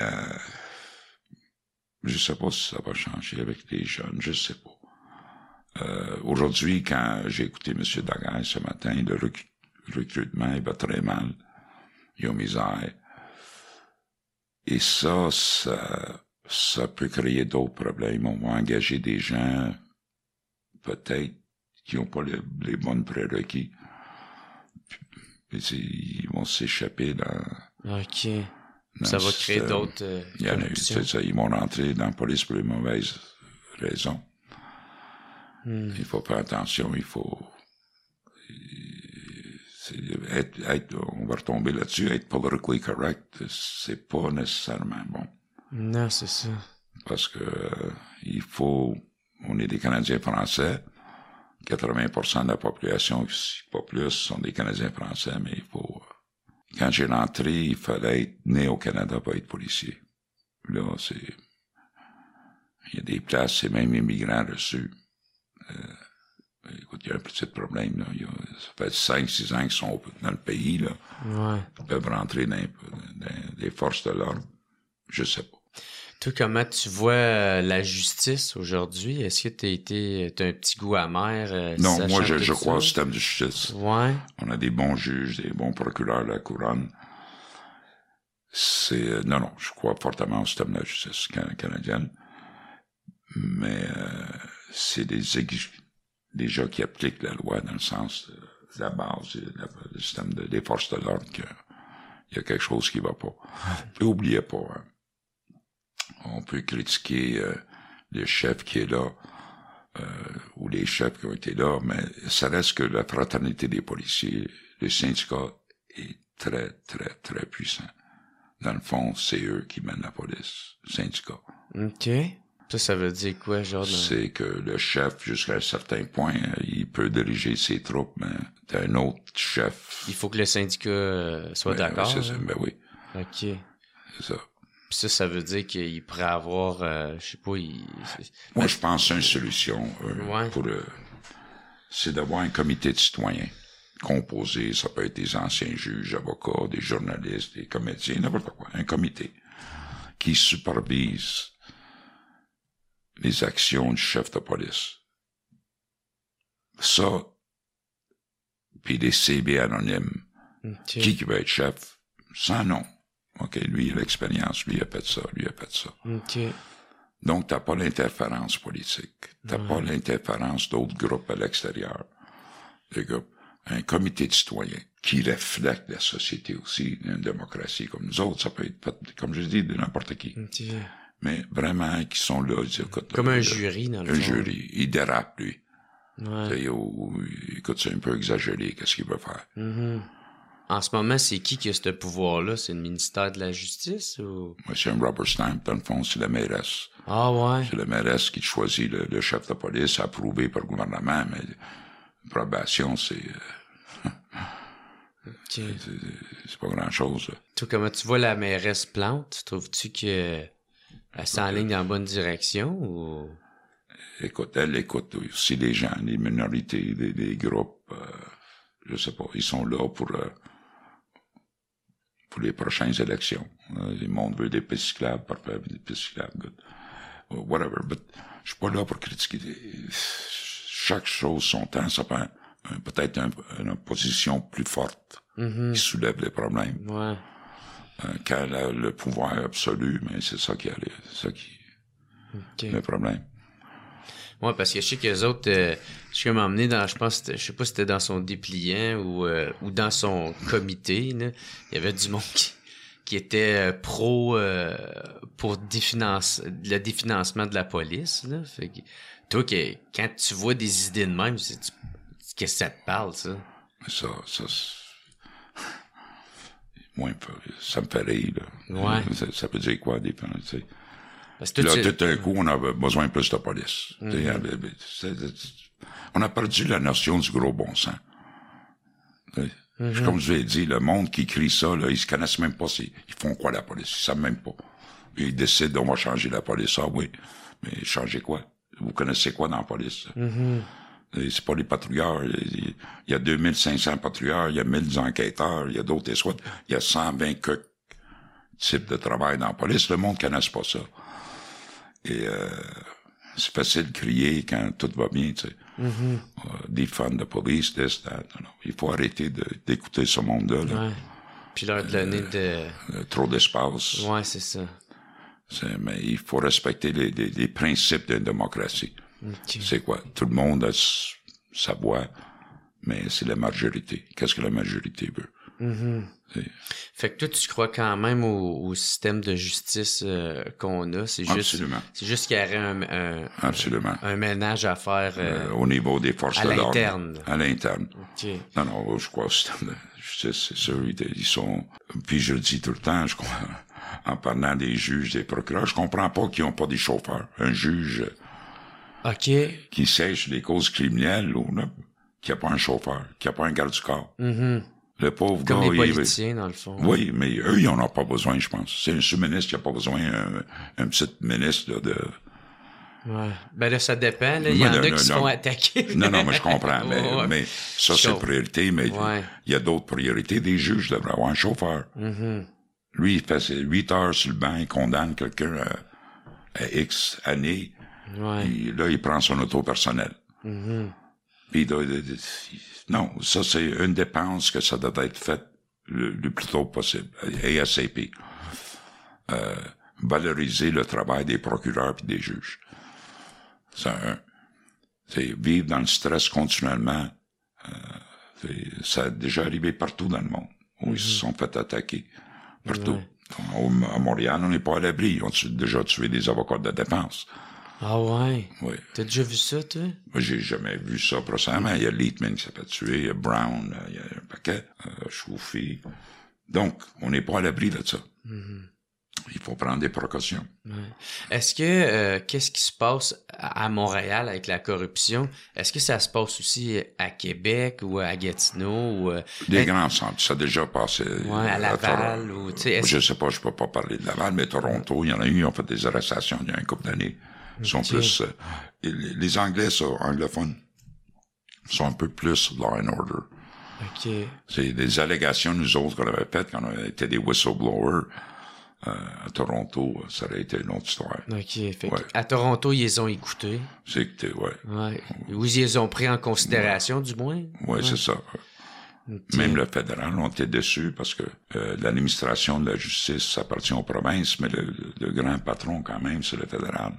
S2: je sais pas si ça va changer avec les jeunes, je sais pas. Aujourd'hui, quand j'ai écouté M. Daguerre ce matin, le recrutement, il va très mal. Il y a misère. Et ça peut créer d'autres problèmes. On va engager des gens, peut-être, qui n'ont pas les bonnes prérequis. Puis, ils vont s'échapper dans...
S1: OK. Ça va créer d'autres...
S2: c'est ça, ils vont rentrer dans la police pour les mauvaises raisons. Il faut faire attention, il faut... on va retomber là-dessus, être politically correct, c'est pas nécessairement bon.
S1: Non, c'est ça.
S2: Parce que il faut... On est des Canadiens français, 80% de la population, si pas plus, sont des Canadiens français, mais il faut... Quand j'ai rentré, il fallait être né au Canada pour être policier. Là, il y a des places, c'est même immigrants reçus. Écoute, il y a un petit problème, là. Ça fait 5-6 ans qu'ils sont dans le pays, là.
S1: Ouais.
S2: Ils peuvent rentrer dans les forces de l'ordre. Je sais pas.
S1: Toi, comment tu vois la justice aujourd'hui? Est-ce que t'as un petit goût amer?
S2: Non, moi, je crois au système de justice.
S1: Ouais.
S2: On a des bons juges, des bons procureurs de la couronne. Non, je crois fortement au système de la justice canadienne. Mais, c'est des gens qui appliquent la loi dans le sens de la base, du système des forces de l'ordre, qu'il y a quelque chose qui va pas. Puis, oubliez pas, hein. On peut critiquer le chef qui est là, ou les chefs qui ont été là, mais ça reste que la fraternité des policiers, le syndicat est très, très, très puissant. Dans le fond, c'est eux qui mènent la police, le syndicat.
S1: OK. Ça veut dire quoi, genre?
S2: C'est que le chef, jusqu'à un certain point, il peut diriger ses troupes, mais t'as un autre chef.
S1: Il faut que le syndicat soit d'accord.
S2: C'est ça, ben oui.
S1: OK.
S2: C'est ça.
S1: Puis ça veut dire qu'il pourrait avoir, je sais pas,
S2: Moi, je pense que une solution
S1: ouais.
S2: c'est d'avoir un comité de citoyens composé, ça peut être des anciens juges, avocats, des journalistes, des comédiens, n'importe quoi. Un comité qui supervise les actions du chef de police. Ça, puis des CB anonymes.
S1: Okay.
S2: Qui va être chef? Sans nom. OK, lui, il a l'expérience, lui, il a fait ça, lui, il a fait ça.
S1: OK.
S2: Donc, t'as pas l'interférence politique. T'as pas l'interférence d'autres groupes à l'extérieur. Des groupes. Un comité de citoyens qui reflète la société aussi, une démocratie comme nous autres. Ça peut être fait, comme je dis, de n'importe qui.
S1: Okay.
S2: Mais vraiment, qui sont là, ils disent, écoute,
S1: comme un jury, dans le fond.
S2: Un jury. Il dérape, lui.
S1: Ouais.
S2: Écoute, c'est un peu exagéré, qu'est-ce qu'il veut faire.
S1: Mm-hmm. En ce moment, c'est qui a ce pouvoir-là? C'est le ministère de la Justice ou?
S2: Moi, c'est un rubber stamp, dans le fond, c'est la mairesse.
S1: Ah ouais?
S2: C'est la mairesse qui choisit le chef de police, approuvé par le gouvernement, mais l'approbation, c'est...
S1: Okay.
S2: C'est pas grand-chose, là.
S1: Toi, comment tu vois la mairesse Plante? Trouves-tu qu'elle s'enligne dans la bonne direction ou?
S2: Écoute, elle écoute aussi les gens, les minorités, les groupes, je sais pas, ils sont là pour les prochaines élections. Le monde veut des pistes cyclables, parfait, des pistes cyclables, good. Whatever, but je suis pas là pour critiquer. Chaque chose son temps, ça prend peut-être une position plus forte qui soulève les problèmes.
S1: Ouais.
S2: Quand le pouvoir absolu, mais c'est ça qui arrive, c'est ça qui le problème.
S1: Ouais, parce que je sais qu'eux autres, je suis emmené dans, je sais pas si c'était dans son dépliant ou dans son comité, là. Il y avait du monde qui était pro pour le définancement de la police, là. Fait que, toi, quand tu vois des idées de même, qu'est-ce que ça te parle, ça?
S2: Ça, moi, ça me fait rire, là.
S1: Ouais.
S2: Ça veut dire quoi, des tu sais?
S1: Parce que
S2: là, tout d'un coup, on a besoin de plus de police. On a perdu la notion du gros bon sens. Comme je l'ai dit, le monde qui crie ça, là, ils se connaissent même pas. Ils font quoi, la police? Ils savent même pas. Puis ils décident, on va changer la police. Ah oui. Mais changer quoi? Vous connaissez quoi dans la police? C'est pas les patrouilleurs. Il y a 2500 patrouilleurs, il y a 1000 enquêteurs, il y a d'autres SWAT. Il y a 120 types de travail dans la police. Le monde ne connaisse pas ça. Et c'est facile de crier quand tout va bien, tu sais. Defund the police, this, that. Non. Il faut arrêter d'écouter ce monde-là. Là.
S1: Ouais. Puis leur donner
S2: trop d'espace.
S1: Ouais, c'est ça.
S2: Mais il faut respecter les principes d'une démocratie.
S1: Okay.
S2: C'est quoi? Tout le monde a sa voix, mais c'est la majorité. Qu'est-ce que la majorité veut?
S1: Fait que toi, tu crois quand même au système de justice qu'on a. C'est juste qu'il y aurait un ménage à faire
S2: au niveau des forces de l'ordre. À l'interne.
S1: Okay.
S2: Non, je crois au système de justice, c'est sûr. Ils sont... Puis je le dis tout le temps, je crois, en parlant des juges, des procureurs, je comprends pas qu'ils n'ont pas des chauffeurs. Un juge qui sèche les causes criminelles, ou là, qui a pas un chauffeur, qui a pas un garde du corps. Le pauvre
S1: comme
S2: gars...
S1: les politiciens, dans le fond.
S2: Oui, mais eux, ils en ont pas besoin, je pense. C'est un sous-ministre qui a pas besoin, un petit ministre, là, de...
S1: Ouais. Ben là, ça dépend, là. Il y en a qui se font attaquer.
S2: Non, mais je comprends. Mais ça, c'est une priorité, mais il y a d'autres priorités. Des juges devraient avoir un chauffeur. Lui, il fait 8 heures sur le banc, il condamne quelqu'un à X années. Et là, il prend son auto personnel. Puis non, ça, c'est une dépense que ça doit être faite le plus tôt possible. ASAP. Valoriser le travail des procureurs et des juges. C'est vivre dans le stress continuellement. Ça a déjà arrivé partout dans le monde où ils se sont fait attaquer. Partout. À Montréal, on n'est pas à l'abri. Ils ont déjà tué des avocats de défense.
S1: Ah ouais?
S2: Oui.
S1: T'as déjà vu ça, toi?
S2: Moi, j'ai jamais vu ça, procédemment. Il y a Leitman qui s'est fait tuer, il y a Brown, il y a un paquet, Choufi. Donc, on n'est pas à l'abri de ça. Il faut prendre des précautions.
S1: Est-ce que, qu'est-ce qui se passe à Montréal avec la corruption? Est-ce que ça se passe aussi à Québec ou à Gatineau? Ou,
S2: des grands centres, ça a déjà passé.
S1: À Laval ou, tu sais.
S2: Je sais pas, je peux pas parler de Laval, mais Toronto, il y en a eu, ils ont fait des arrestations il y a un couple d'années. Ils sont plus, les Anglais, anglophones, sont un peu plus law and order. C'est des allégations, nous autres, qu'on avait faites quand on était des whistleblowers. À Toronto, ça aurait été une autre histoire.
S1: Fait à Toronto, ils les ont écoutés.
S2: C'est écouté,
S1: Ou ils les ont pris en considération, du moins.
S2: C'est ça. Même le fédéral, on était déçus parce que l'administration de la justice, ça appartient aux provinces, mais le grand patron, quand même, c'est le fédéral.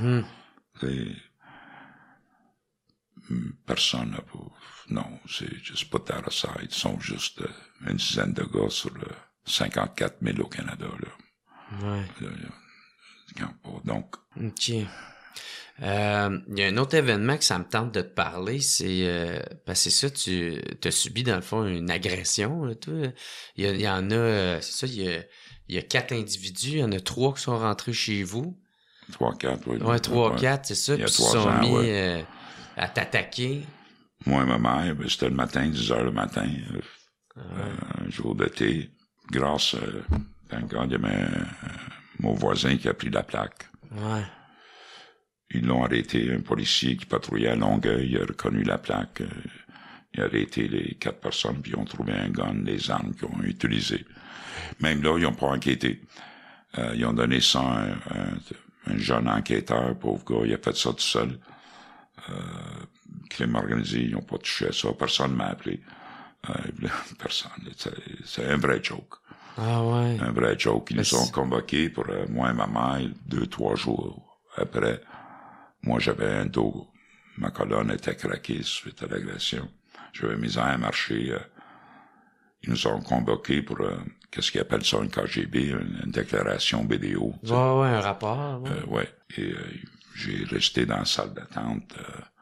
S2: Personne n'a pas... Non, c'est just put that aside. Ils sont juste une dizaine de gars sur le 54 000 au Canada, là. Donc.
S1: Il y a un autre événement que ça me tente de te parler, c'est parce que c'est ça, tu as subi dans le fond une agression, là, toi. Il y en a, c'est ça, il y a 4 individus, il y en a 3 qui sont rentrés chez vous.
S2: 3-4, oui.
S1: 3-4, c'est ça. Puis ils se sont mis à t'attaquer.
S2: Moi et ma mère, c'était le matin, 10h le matin, un jour d'été. Grâce, quand il y avait mon voisin qui a pris la plaque. Ils l'ont arrêté, un policier qui patrouillait à Longueuil, il a reconnu la plaque. Il a arrêté les 4 personnes, puis ils ont trouvé un gun, des armes qu'ils ont utilisées. Même là, ils n'ont pas enquêté. Ils ont donné ça à un jeune enquêteur, pauvre gars, il a fait ça tout seul. Crime organisé, ils n'ont pas touché à ça, personne m'a appelé. Personne. C'est un vrai joke. Un vrai joke. Ils nous ont convoqués pour moi et ma mère 2-3 jours après. Moi, j'avais un dos. Ma colonne était craquée suite à l'agression. J'avais mis à marcher. Ils nous ont convoqués pour, qu'est-ce qu'ils appellent ça, une KGB, une déclaration BDO.
S1: Un rapport.
S2: Et j'ai resté dans la salle d'attente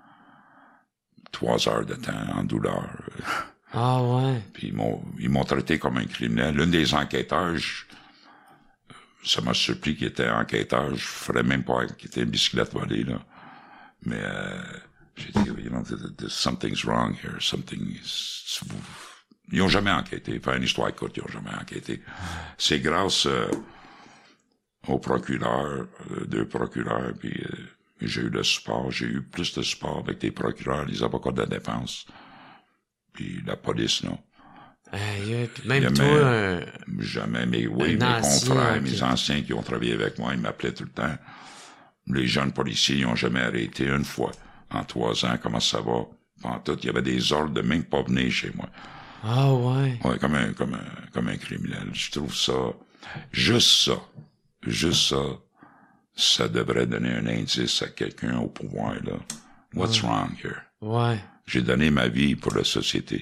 S2: 3 heures de temps en douleur. Puis ils m'ont traité comme un criminel. L'un des enquêteurs, ça m'a surpris qu'il était enquêteur. Je ferais même pas qu'il était une bicyclette volée, là. Mais j'ai dit, something's wrong here. Ils ont jamais enquêté. Faire une histoire courte, ils ont jamais enquêté. C'est grâce au procureur, 2 procureurs, puis j'ai eu le support. J'ai eu plus de support avec des procureurs, les avocats de la défense, puis la police, non.
S1: Même toi,
S2: jamais, mais oui, mes confrères, mes anciens qui ont travaillé avec moi, ils m'appelaient tout le temps. Les jeunes policiers, ils ont jamais arrêté une fois. En 3 ans, comment ça va? En tout, il y avait des ordres de même pas venir chez moi.
S1: Ah ouais.
S2: Ouais, comme un criminel. Je trouve ça, juste ça, ça devrait donner un indice à quelqu'un au pouvoir, là. What's wrong here?
S1: Ouais.
S2: J'ai donné ma vie pour la société.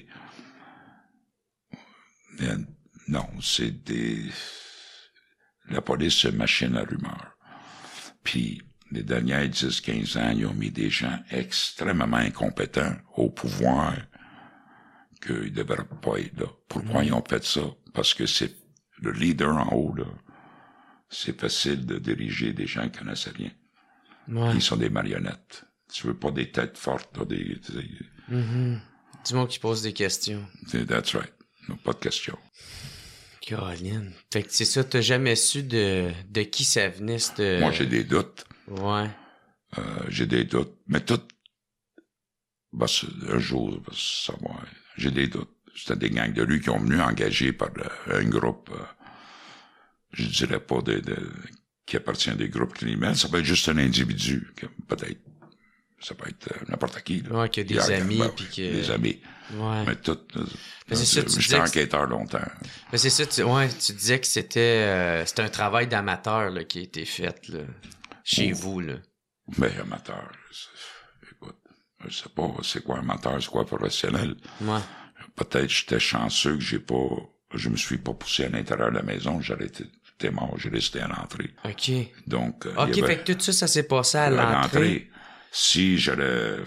S2: Mais non, la police, c'est une machine à rumeurs. Puis, les dernières 10-15 ans, ils ont mis des gens extrêmement incompétents au pouvoir qu'ils devraient pas être là. Pourquoi ils ont fait ça? Parce que c'est le leader en haut, là. C'est facile de diriger des gens qui connaissent rien.
S1: Ouais.
S2: Ils sont des marionnettes. Tu veux pas des têtes fortes, là,
S1: Du monde qui pose des questions.
S2: That's right. Non, pas de questions.
S1: Caroline. Fait que c'est ça, t'as jamais su de qui ça venait, cette...
S2: Moi, j'ai des doutes.
S1: Ouais.
S2: J'ai des doutes. Mais tout, un jour, ça va. J'ai des doutes. C'était des gangs de rue qui ont venu engagés par un groupe, je dirais pas qui appartient à des groupes criminels. Ça peut être juste un individu, peut-être. Ça peut être n'importe qui, là.
S1: Ouais, qui a des amis, puis que...
S2: Des amis.
S1: Ouais.
S2: Mais tout,
S1: j'étais
S2: enquêteur longtemps.
S1: Mais c'est ça, tu disais que c'était un travail d'amateur, là, qui a été fait, là, chez vous, là.
S2: Ben, amateur, écoute, je sais pas, c'est quoi amateur, c'est quoi professionnel.
S1: Ouais.
S2: Peut-être j'étais chanceux que je me suis pas poussé à l'intérieur de la maison, j'étais mort, j'ai resté à l'entrée.
S1: OK.
S2: Donc,
S1: fait que tout ça s'est passé à l'entrée.
S2: Si j'aurais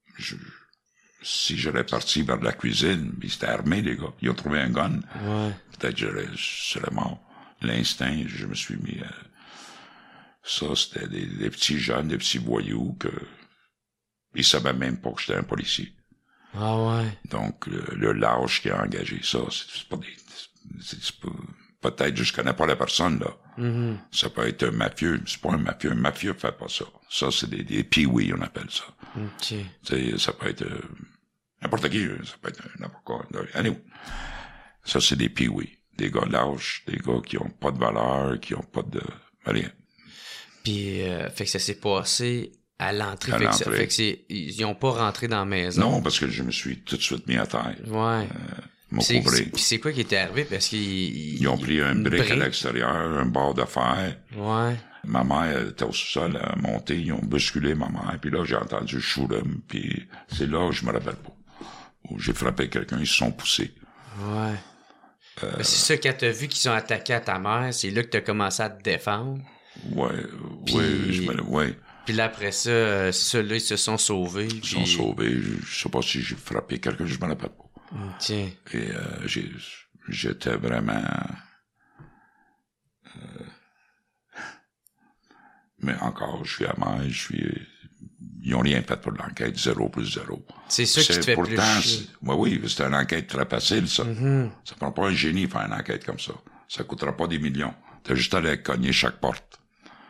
S2: parti vers la cuisine, ils étaient armés, les gars. Ils ont trouvé un gun.
S1: Ouais.
S2: Peut-être je serais mort. L'instinct, je me suis mis ça, c'était des petits jeunes, des petits voyous ils savaient même pas que j'étais un policier.
S1: Ah ouais.
S2: Donc, le lâche qui a engagé ça, c'est pas peut-être je connais pas la personne, là.
S1: Mm-hmm.
S2: Ça peut être un mafieux, c'est pas un mafieux. Un mafieux fait pas ça. Ça, c'est des pee-wee, on appelle ça.
S1: OK.
S2: Ça peut être n'importe qui, ça peut être n'importe quoi. Anyway, ça, c'est des pee-wee. Des gars lâches, des gars qui ont pas de valeur, qui ont pas de rien.
S1: Puis, fait que ça s'est passé à l'entrée.
S2: Fait
S1: que ils ont pas rentré dans la maison.
S2: Non, parce que je me suis tout de suite mis à terre.
S1: Ouais. Puis c'est quoi qui était arrivé? Parce qu'ils
S2: ont pris un brick à l'extérieur, un bord de fer.
S1: Ouais.
S2: Ma mère était au sous-sol, elle a monté, ils ont bousculé ma mère, puis là, j'ai entendu shoot 'em, puis c'est là, je me rappelle pas, où j'ai frappé quelqu'un, ils se sont poussés.
S1: Ouais. C'est ça, quand t'as vu qu'ils ont attaqué à ta mère, c'est là que t'as commencé à te défendre?
S2: Ouais,
S1: Puis là, après ça, c'est ça, là, ils se sont sauvés.
S2: Ils se sont sauvés, je sais pas si j'ai frappé quelqu'un, je me rappelle pas.
S1: Tiens.
S2: Et j'étais vraiment... mais encore, je suis amer, ils ont rien fait pour l'enquête, 0 + 0.
S1: C'est ça qui te fait
S2: pourtant,
S1: plus chier.
S2: Oui, c'est une enquête très facile, ça.
S1: Mm-hmm.
S2: Ça prend pas un génie faire une enquête comme ça. Ça coûtera pas des millions. T'as juste à aller cogner chaque porte.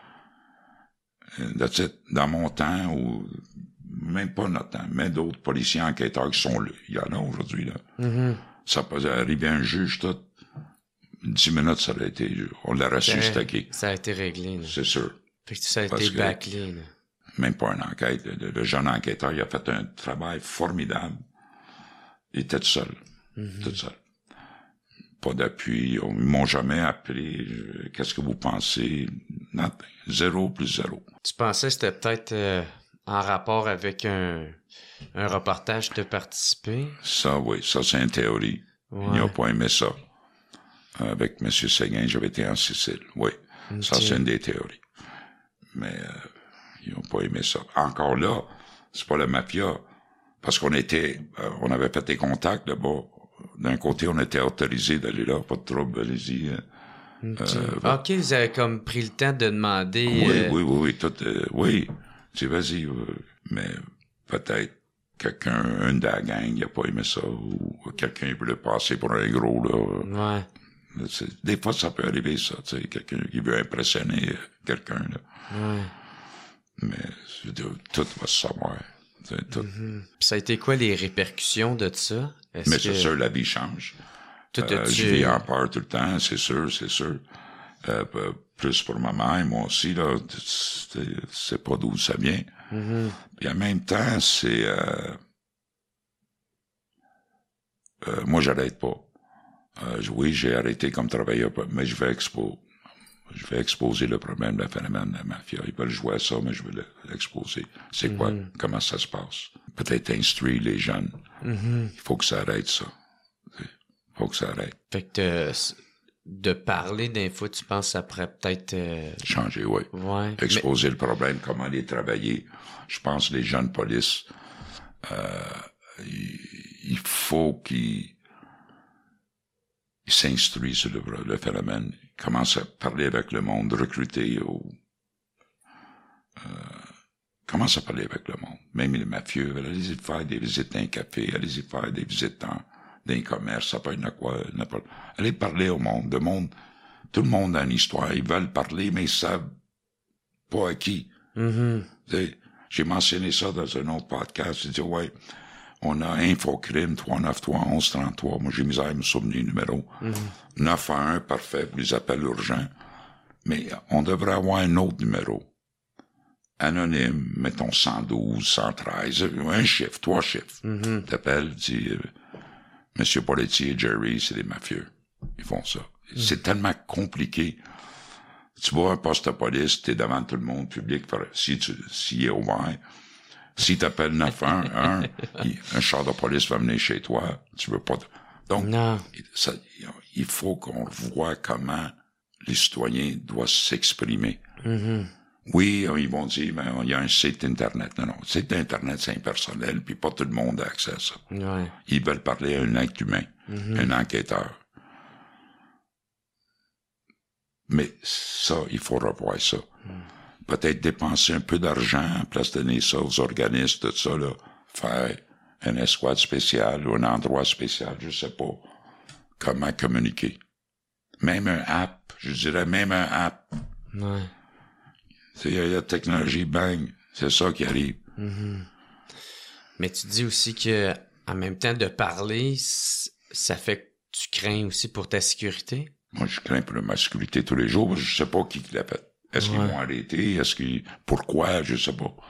S2: That's it. Dans mon temps, ou même pas notre temps, mais d'autres policiers enquêteurs qui sont là. Il y en a aujourd'hui, là.
S1: Mm-hmm.
S2: Ça peut arriver un juge, tout. 10 minutes, ça aurait été, on l'aurait su stacké.
S1: Ça a été réglé, là.
S2: C'est sûr.
S1: Fait que ça a été bâclé, là.
S2: Même pas une enquête. Le jeune enquêteur, il a fait un travail formidable. Il était tout seul. Mm-hmm. Tout seul. Pas d'appui. Ils m'ont jamais appelé. Qu'est-ce que vous pensez? Nothing. 0 + 0.
S1: Tu pensais que c'était peut-être en rapport avec un reportage de participer?
S2: Ça, oui. Ça, c'est une théorie.
S1: Ouais.
S2: Ils n'ont pas aimé ça. Avec M. Séguin, j'avais été en Sicile. Oui. Okay. Ça, c'est une des théories. Mais ils n'ont pas aimé ça. Encore là, c'est pas la mafia. Parce qu'on on avait fait des contacts là-bas. D'un côté, on était autorisé d'aller là, pas de trouble, allez-y.
S1: OK, vous avez comme pris le temps de demander...
S2: Oui, tout, oui. Tu sais, vas-y, mais peut-être une de la gang, il a pas aimé ça, ou quelqu'un voulait passer pour un gros, là.
S1: Ouais.
S2: Des fois, ça peut arriver, ça, tu sais, quelqu'un qui veut impressionner quelqu'un, là.
S1: Ouais.
S2: Mais, je veux dire, tout va se savoir. Tout.
S1: Mm-hmm. Ça a été quoi les répercussions de ça?
S2: Mais c'est sûr, la vie change. Je vis en peur tout le temps, c'est sûr. Plus pour ma mère, moi aussi, là, c'est pas d'où ça vient.
S1: Mm-hmm.
S2: Et en même temps, moi, j'arrête pas. Oui, j'ai arrêté comme travailleur, mais je vais exposer le problème de la phénomène de la mafia. Ils veulent jouer à ça, mais je vais l'exposer. C'est quoi? Comment ça se passe? Peut-être instruire les jeunes. Il faut que ça arrête, ça. Il faut que ça arrête.
S1: Fait que de parler d'infos, tu penses que ça pourrait peut-être...
S2: Changer, oui.
S1: Ouais.
S2: Exposer le problème, comment les travailler. Je pense que les jeunes polices, il faut qu'ils s'instruisent sur le phénomène. Ils commencent à parler avec le monde, recruter commence à parler avec le monde. Même les mafieux, allez-y faire des visites dans un café, allez-y faire des visites dans un commerce, ça peut être n'importe. Allez parler au monde. Tout le monde a une histoire. Ils veulent parler, mais ils savent pas à qui. Mm-hmm. J'ai mentionné ça dans un autre podcast. J'ai dit, ouais, on a Infocrime 393-1133. Moi, j'ai misère à me souvenir du numéro. 911, parfait, pour les appels urgents. Mais on devrait avoir un autre numéro. Anonyme, mettons 112, 113, un chiffre, 3 chiffres. Mm-hmm. T'appelles, dis, Monsieur Poletti et Jerry, c'est des mafieux. Ils font ça. C'est tellement compliqué. Tu vois un poste de police, t'es devant tout le monde, public, s'il est ouvert. Si t'appelles 911, un char de police va venir chez toi. Tu veux pas... Donc, il faut qu'on voit comment les citoyens doivent s'exprimer. Mm-hmm. Oui, ils vont dire, ben, il y a un site Internet. Non, le site Internet, c'est impersonnel, puis pas tout le monde a accès à ça.
S1: Ouais.
S2: Ils veulent parler à un être humain, un enquêteur. Mais ça, il faut revoir ça. Peut-être dépenser un peu d'argent en place de donner ça aux organismes, tout ça, là. Faire un escouade spécial ou un endroit spécial, je sais pas. Comment communiquer. Même un app, je dirais même un app.
S1: Ouais.
S2: Il y a la technologie, bang, c'est ça qui arrive.
S1: Mm-hmm. Mais tu dis aussi que en même temps de parler, ça fait que tu crains aussi pour ta sécurité?
S2: Moi, je crains pour ma sécurité tous les jours, parce que je sais pas qui l'a fait. Est-ce qu'ils m'ont arrêté? Pourquoi? Je sais pas.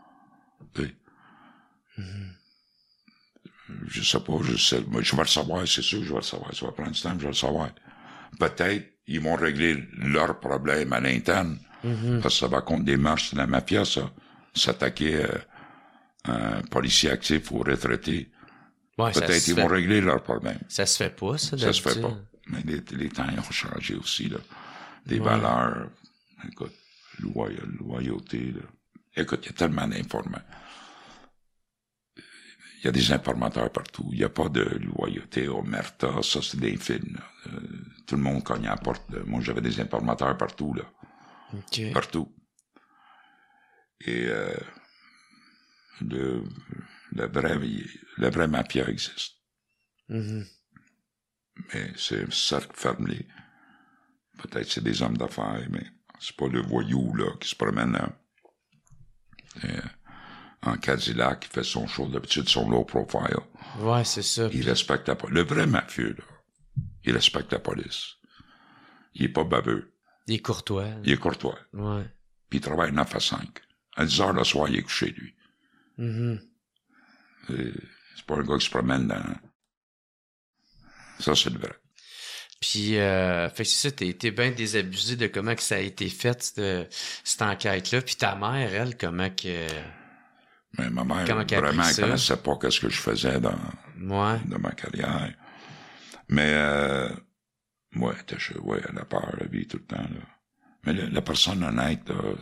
S2: Mm-hmm. Je sais pas, moi, je vais le savoir, c'est sûr que je vais le savoir. Ça va prendre du temps, mais je vais le savoir. Peut-être, ils vont régler leurs problèmes à l'interne. Mm-hmm. Parce que ça va contre des marches de la mafia, ça. S'attaquer à un policier actif ou retraité. Ouais, peut-être ils vont régler leurs problèmes.
S1: Ça se fait pas, ça,
S2: ça se fait pas. Mais les temps ont changé aussi, là. Des valeurs, écoute, loyauté, là. Écoute, il y a tellement d'informations. Il y a des informateurs partout. Il n'y a pas de loyauté, omerta, ça, c'est des films, là. Tout le monde cogne à la porte. Moi, j'avais des informateurs partout, là.
S1: Okay.
S2: Partout. Et le vrai mafia existe. Mm-hmm. Mais c'est un cercle fermé. Peut-être c'est des hommes d'affaires, mais c'est pas le voyou là qui se promène en Cadillac, qui fait son show d'habitude, son low profile.
S1: Ouais, c'est ça.
S2: Il respecte la police. Le vrai mafieux, là, il respecte la police. Il est pas baveux.
S1: Il est courtois.
S2: Il est courtois.
S1: Ouais.
S2: Puis il travaille 9 à 5. À 10 heures le soir, il est couché, lui. Mm-hmm. C'est pas un gars qui se promène dans... Ça, c'est le vrai.
S1: Puis, fait que c'est ça, t'es bien désabusé de comment que ça a été fait, cette enquête-là. Puis ta mère, elle, comment que...
S2: Mais ma mère, vraiment, elle connaissait pas ce que je faisais dans ma carrière. Mais, ouais, elle a peur, la vie, tout le temps, là. Mais la personne honnête, là,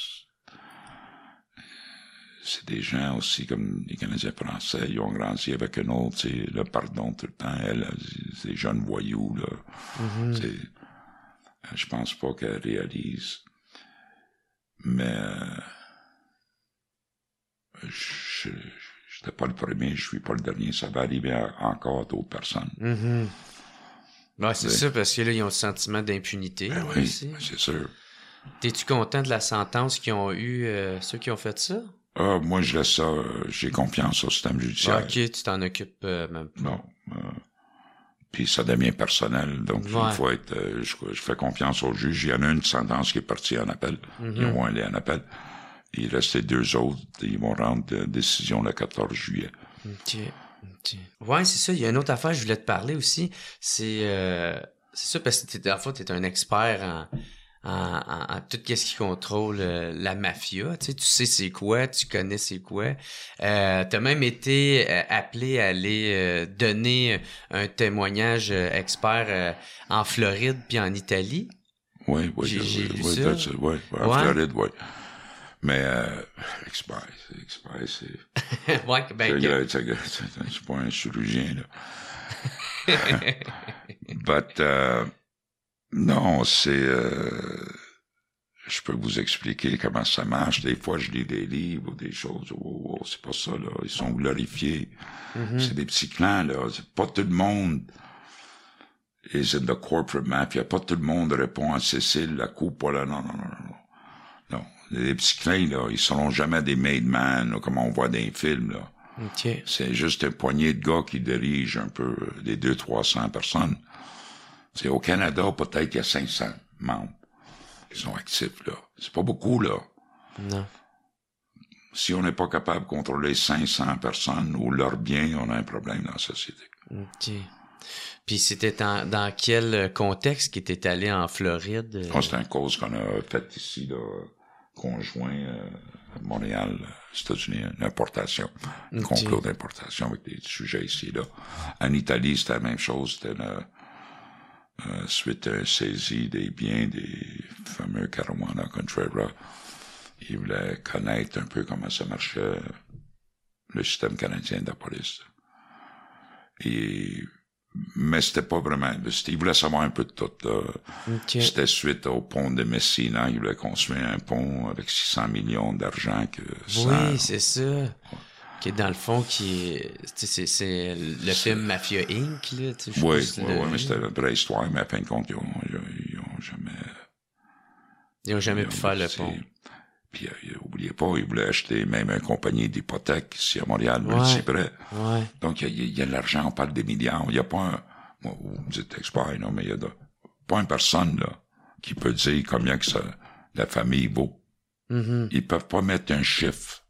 S2: c'est des gens aussi comme les Canadiens français, ils ont grandi avec un autre, tu sais, le pardon tout le temps, elle, c'est des jeunes voyous, là. Mm-hmm. Je pense pas qu'elle réalise. Mais, je J'étais pas le premier, je suis pas le dernier. Ça va arriver à encore d'autres personnes.
S1: Ouais, c'est ça, parce que là, ils ont le sentiment d'impunité.
S2: Ben oui,
S1: aussi.
S2: c'est sûr.
S1: T'es-tu content de la sentence qu'ils ont eue, ceux qui ont fait ça?
S2: Ah, moi, je laisse ça, j'ai confiance au système judiciaire.
S1: Ok, tu t'en occupes même pas.
S2: Non. Puis ça devient personnel, donc il faut être... je fais confiance au juge. Il y en a une sentence qui est partie en appel. Ils vont aller en appel. Il reste les deux autres. Ils vont rendre décision le 14 juillet.
S1: OK. Ouais, c'est ça. Il y a une autre affaire, je voulais te parler aussi. C'est ça, parce que dans le fond, t'es un expert en tout ce qui contrôle la mafia. Tu sais c'est quoi, tu connais c'est quoi. T'as même été appelé à aller donner un témoignage expert en Floride puis en Italie.
S2: Oui,
S1: j'ai lu ça.
S2: En Floride, oui. Mais expert, c'est...
S1: Ouais, ben...
S2: C'est pas un chirurgien, là. But, non, c'est... je peux vous expliquer comment ça marche. Des fois, je lis des livres ou des choses. Oh, c'est pas ça, là. Ils sont glorifiés. C'est des petits clans, là. C'est pas tout le monde is in the corporate mafia. Pas tout le monde répond à Cécile, la coupe, là. Non. Non. Les petits clans, là, ils seront jamais des made men, là, comme on voit dans les films, là.
S1: Okay.
S2: C'est juste une poignée de gars qui dirigent un peu les 200-300 personnes. C'est au Canada, peut-être qu'il y a 500 membres qui sont actifs, là. C'est pas beaucoup, là.
S1: Non.
S2: Si on n'est pas capable de contrôler 500 personnes ou leurs biens, on a un problème dans la société.
S1: OK. Puis c'était dans quel contexte qu'il était allé en Floride?
S2: C'est une cause qu'on a faite ici, là, conjoint à Montréal, États-Unis, une importation, un complot d'importation avec des sujets ici, là. En Italie, c'était la même chose, c'était suite à une saisie des biens des fameux Caruana Contreras. Ils voulaient connaître un peu comment ça marchait, le système canadien de la police. Mais c'était pas vraiment... Ils voulaient savoir un peu de tout, là. Okay. C'était suite au pont de Messina. Ils voulaient construire un pont avec 600 millions d'argent que ça...
S1: Oui, c'est ça. Qui est dans le fond, c'est le film Mafia Inc., là.
S2: Oui, mais c'était une vraie histoire, mais à fin de compte, ils ont jamais
S1: pu faire le pont.
S2: Puis, oubliez pas, ils voulaient acheter même une compagnie d'hypothèque ici à Montréal, Multiprêt.
S1: Ouais.
S2: Donc, il y a de l'argent, on parle des milliards. Il y a pas moi, vous me dites expert, non, mais il y a pas une personne, là, qui peut dire combien que ça, la famille vaut. Ils peuvent pas mettre un chiffre.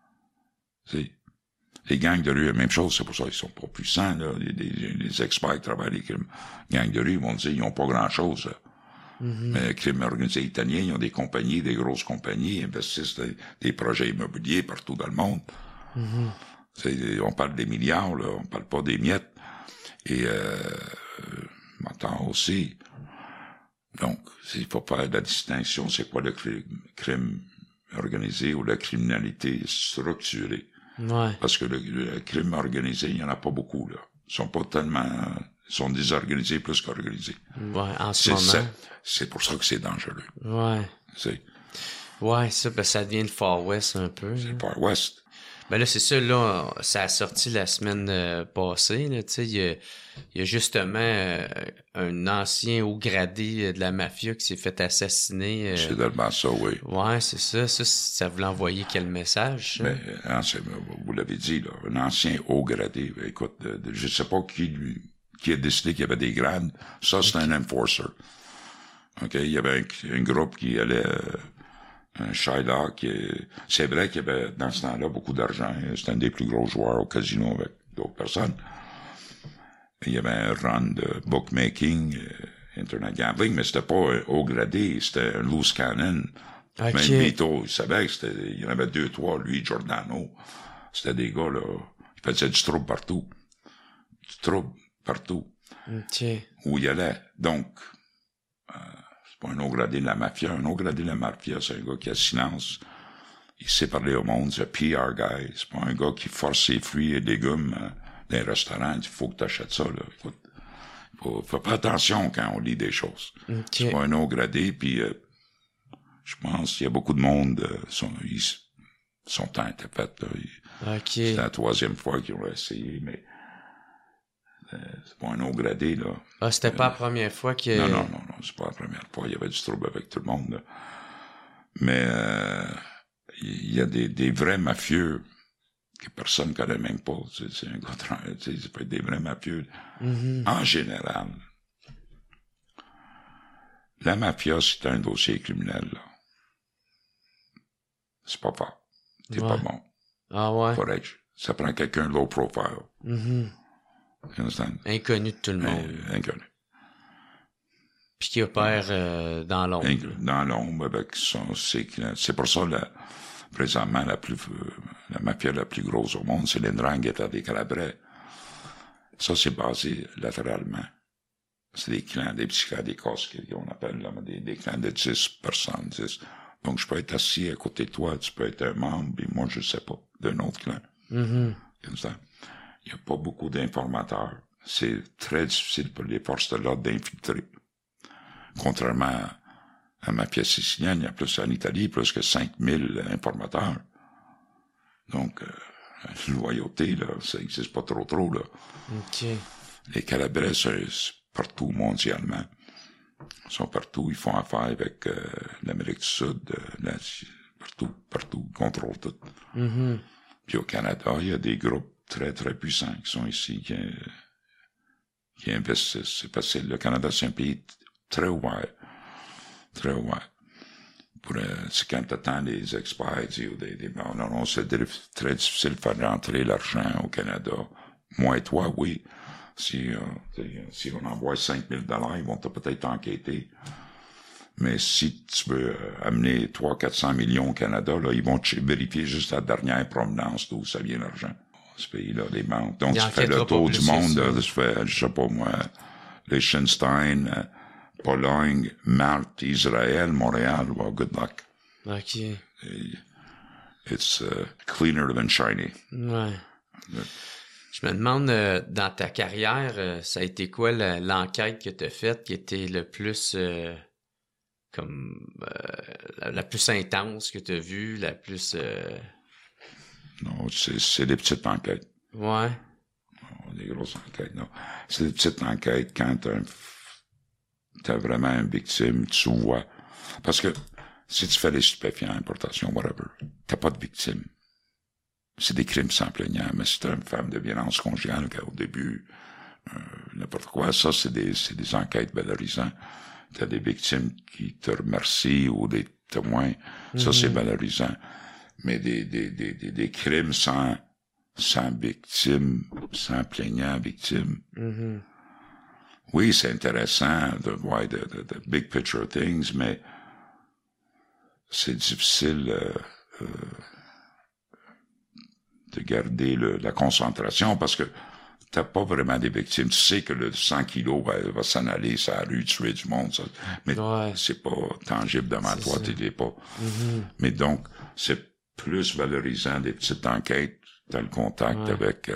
S2: Les gangs de rue, la même chose, c'est pour ça qu'ils sont pas puissants, là. Les experts qui travaillent les gangs de rue, ils vont dire, ils ont pas grand chose, là. Mais le crime organisé italien, ils ont des compagnies, des grosses compagnies, ils investissent des projets immobiliers partout dans le monde. On parle des milliards, là, on parle pas des miettes. Et m'entends aussi. Donc, il faut faire la distinction, c'est quoi le crime organisé ou la criminalité structurée.
S1: Ouais.
S2: Parce que le crime organisé, il y en a pas beaucoup, là. Ils sont désorganisés plus qu'organisés.
S1: Ouais, en ce moment.
S2: C'est pour ça que c'est dangereux.
S1: Ouais. Ouais, ça, ben, ça devient le Far West un peu.
S2: C'est le Far West.
S1: Ben là, c'est ça, là, ça a sorti la semaine passée, là, tu sais, il y a justement un ancien haut gradé de la mafia qui s'est fait assassiner.
S2: C'est tellement ça, oui.
S1: Ouais, c'est ça. Ça voulait envoyer quel message, ça?
S2: Ben, vous l'avez dit, là, un ancien haut gradé. Écoute, je sais pas qui a décidé qu'il y avait des grades. Ça, c'est un enforcer. OK? Il y avait un groupe qui allait... un Shylock, c'est vrai qu'il y avait dans ce temps-là beaucoup d'argent. C'était un des plus gros joueurs au casino avec d'autres personnes. Il y avait un run de bookmaking, internet gambling, mais c'était pas un haut gradé, c'était un loose cannon. Okay. Même Vito, il savait il y en avait 2-3, lui, Giordano. C'était des gars, là, ils faisaient du trouble partout. Du trouble partout.
S1: Okay.
S2: Où il allait. Donc, c'est pas un haut gradé de la mafia. Un haut gradé de la mafia, c'est un gars qui a silence. Il sait parler au monde. C'est un PR guy. C'est pas un gars qui force ses fruits et légumes dans les restaurants. Il faut que t'achètes ça, là. Écoute, faut faire attention quand on lit des choses. Okay. C'est pas un haut gradé, puis je pense qu'il y a beaucoup de monde, son temps était fait. Là.
S1: OK.
S2: C'est la 3e fois qu'ils ont essayé, mais c'est pas un non gradé, là.
S1: Ah, c'était pas la première fois que...
S2: Non, c'est pas la première fois. Il y avait du trouble avec tout le monde, là. Mais il y a des vrais mafieux que personne ne connaît même pas. C'est un contraire, ça peut être des vrais mafieux. En général, la mafia, c'est un dossier criminel, là. C'est pas fort. C'est pas bon.
S1: Ah ouais?
S2: Ça prend quelqu'un low profile.
S1: Inconnu de tout le monde.
S2: Inconnu.
S1: Puis qui opère dans l'ombre.
S2: Dans l'ombre avec ses clients. C'est pour ça, présentement, la mafia la plus grosse au monde, c'est l'Ndrangheta des Calabrais. Ça, c'est basé latéralement. C'est des clans, des psychiatres, des casques, on appelle là, des clans de 10 personnes, 10. Donc, je peux être assis à côté de toi, tu peux être un membre, et moi, je sais pas, d'un autre clan. Comme ça. Il y a pas beaucoup d'informateurs. C'est très difficile pour les forces de l'ordre d'infiltrer. Contrairement à ma pièce sicilienne, il y a plus en Italie, plus que 5000 informateurs. Donc, la loyauté, là, ça existe pas trop, là.
S1: OK.
S2: Les Calabrais, c'est partout mondialement. Ils sont partout, ils font affaire avec l'Amérique du Sud, l'Asie, partout, ils contrôlent tout. Puis au Canada, il y a des groupes très, très puissants qui sont ici, qui investissent. C'est facile. Le Canada, c'est un pays très ouvert. Très ouvert. C'est quand t'attends les experts, non, c'est très difficile de faire rentrer l'argent au Canada. Moi et toi, oui. Si on envoie 5 000 $, ils vont peut-être enquêter. Mais si tu veux amener 300-400 millions au Canada, là, ils vont vérifier juste la dernière provenance d'où ça vient l'argent. Ce pays-là, les banques. Donc, tu fais le tour du monde, là, tu fais, je sais pas moi, Liechtenstein, Pologne, Malte, Israël, Montréal. Well, good luck.
S1: OK.
S2: It's cleaner than shiny.
S1: Ouais. Je me demande, dans ta carrière, ça a été quoi l'enquête que tu as faite qui était le plus, la plus intense que tu as vue, la plus...
S2: Non, c'est des petites enquêtes.
S1: Ouais.
S2: Non, des grosses enquêtes, non. C'est des petites enquêtes quand t'as vraiment une victime, tu vois. Parce que si tu fais des stupéfiants, importation, whatever, t'as pas de victime. C'est des crimes sans plaignant, mais si t'as une femme de violence conjugale au début, n'importe quoi, ça, c'est des enquêtes valorisantes. T'as des victimes qui te remercient ou des témoins, ça, c'est valorisant. Mais des crimes sans victime, sans plaignant victime. Oui, c'est intéressant de voir the big picture things, mais c'est difficile de garder la concentration parce que t'as pas vraiment des victimes. Tu sais que le 100 kilos va s'en aller sur la rue, tuer du monde, ça. Mais c'est pas tangible devant toi, tu l'es pas. Mais donc, c'est plus valorisant des petites enquêtes dans le contact avec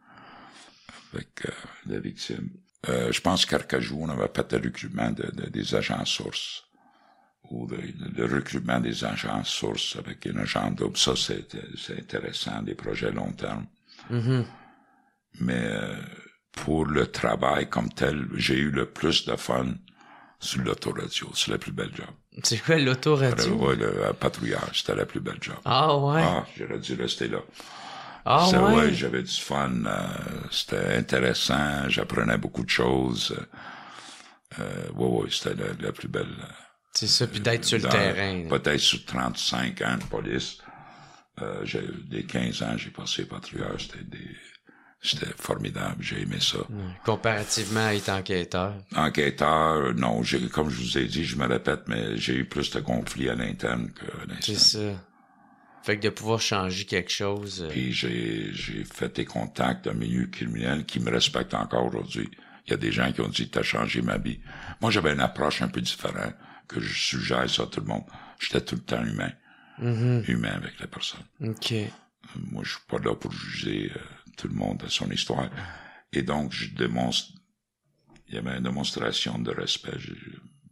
S2: la victime. Je pense qu'à Carcajou, on avait fait le recrutement des agents sources. Ou le recrutement des agents sources avec un agent double. Ça, c'est intéressant, des projets long terme. Mais pour le travail comme tel, j'ai eu le plus de fun sur l'autoradio. C'est la plus belle job.
S1: C'est quoi l'autoradio?
S2: Oui, le patrouillage, c'était la plus belle job.
S1: Ah ouais?
S2: Ah, j'aurais dû rester là.
S1: Ah ouais?
S2: Ouais, j'avais du fun. C'était intéressant. J'apprenais beaucoup de choses. Ouais, c'était la plus belle.
S1: C'est ça, puis d'être sur le terrain.
S2: Peut-être sur 35 ans de police. Dès 15 ans, j'ai passé patrouilleur. C'était formidable. J'ai aimé ça.
S1: Comparativement à être enquêteur.
S2: Enquêteur, non. Comme je vous ai dit, je me répète, mais j'ai eu plus de conflits à l'interne qu'à l'externe.
S1: C'est ça. Fait que de pouvoir changer quelque chose.
S2: Puis j'ai fait des contacts d'un milieu criminel qui me respecte encore aujourd'hui. Il y a des gens qui ont dit, t'as changé ma vie. Moi, j'avais une approche un peu différente, que je suggère ça à tout le monde. J'étais tout le temps humain. Humain avec la personne.
S1: OK.
S2: Moi, je suis pas là pour juger tout le monde à son histoire. Et donc, il y avait une démonstration de respect.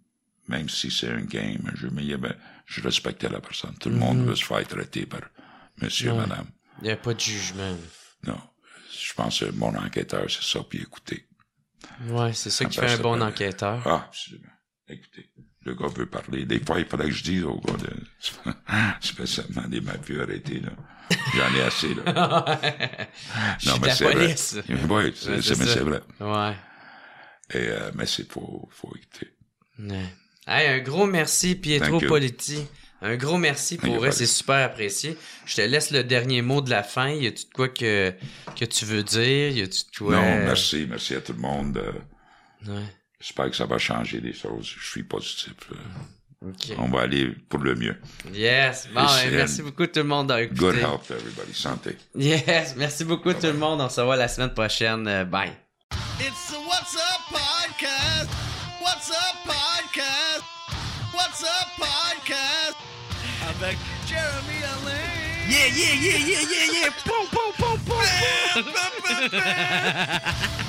S2: Même si c'est un game, je respectais la personne. Tout le monde veut se faire traiter monsieur, madame.
S1: Il n'y a pas de jugement.
S2: Non. Je pense que mon enquêteur, c'est ça, puis écoutez.
S1: Ouais, c'est ça qui fait un bon enquêteur.
S2: Ah, absolument. Écoutez, le gars veut parler. Des fois, il faudrait que je dise au gars spécialement des mafieux arrêtés, là. J'en ai assez, là.
S1: Non, mais c'est vrai.
S2: Oui, c'est vrai.
S1: Ouais.
S2: Et, mais faut écouter.
S1: Ouais. Hey, un gros merci, Pietro Politi. Un gros merci pour vrai, c'est super apprécié. Je te laisse le dernier mot de la fin. Y a-tu de quoi que tu veux dire? Y a-tu de quoi...
S2: Non, merci à tout le monde.
S1: Ouais.
S2: J'espère que ça va changer les choses. Je suis positif.
S1: Okay.
S2: On va aller pour le mieux.
S1: Yes. Bon, merci beaucoup tout le monde d'avoir écouté.
S2: Good health, everybody. Santé.
S1: Yes. Merci beaucoup tout le monde. On se voit la semaine prochaine. Bye.
S3: It's the What's Up Podcast. What's Up Podcast. What's Up Podcast. Avec Jeremy Alain. Yeah. Boom, boom, boom, boom.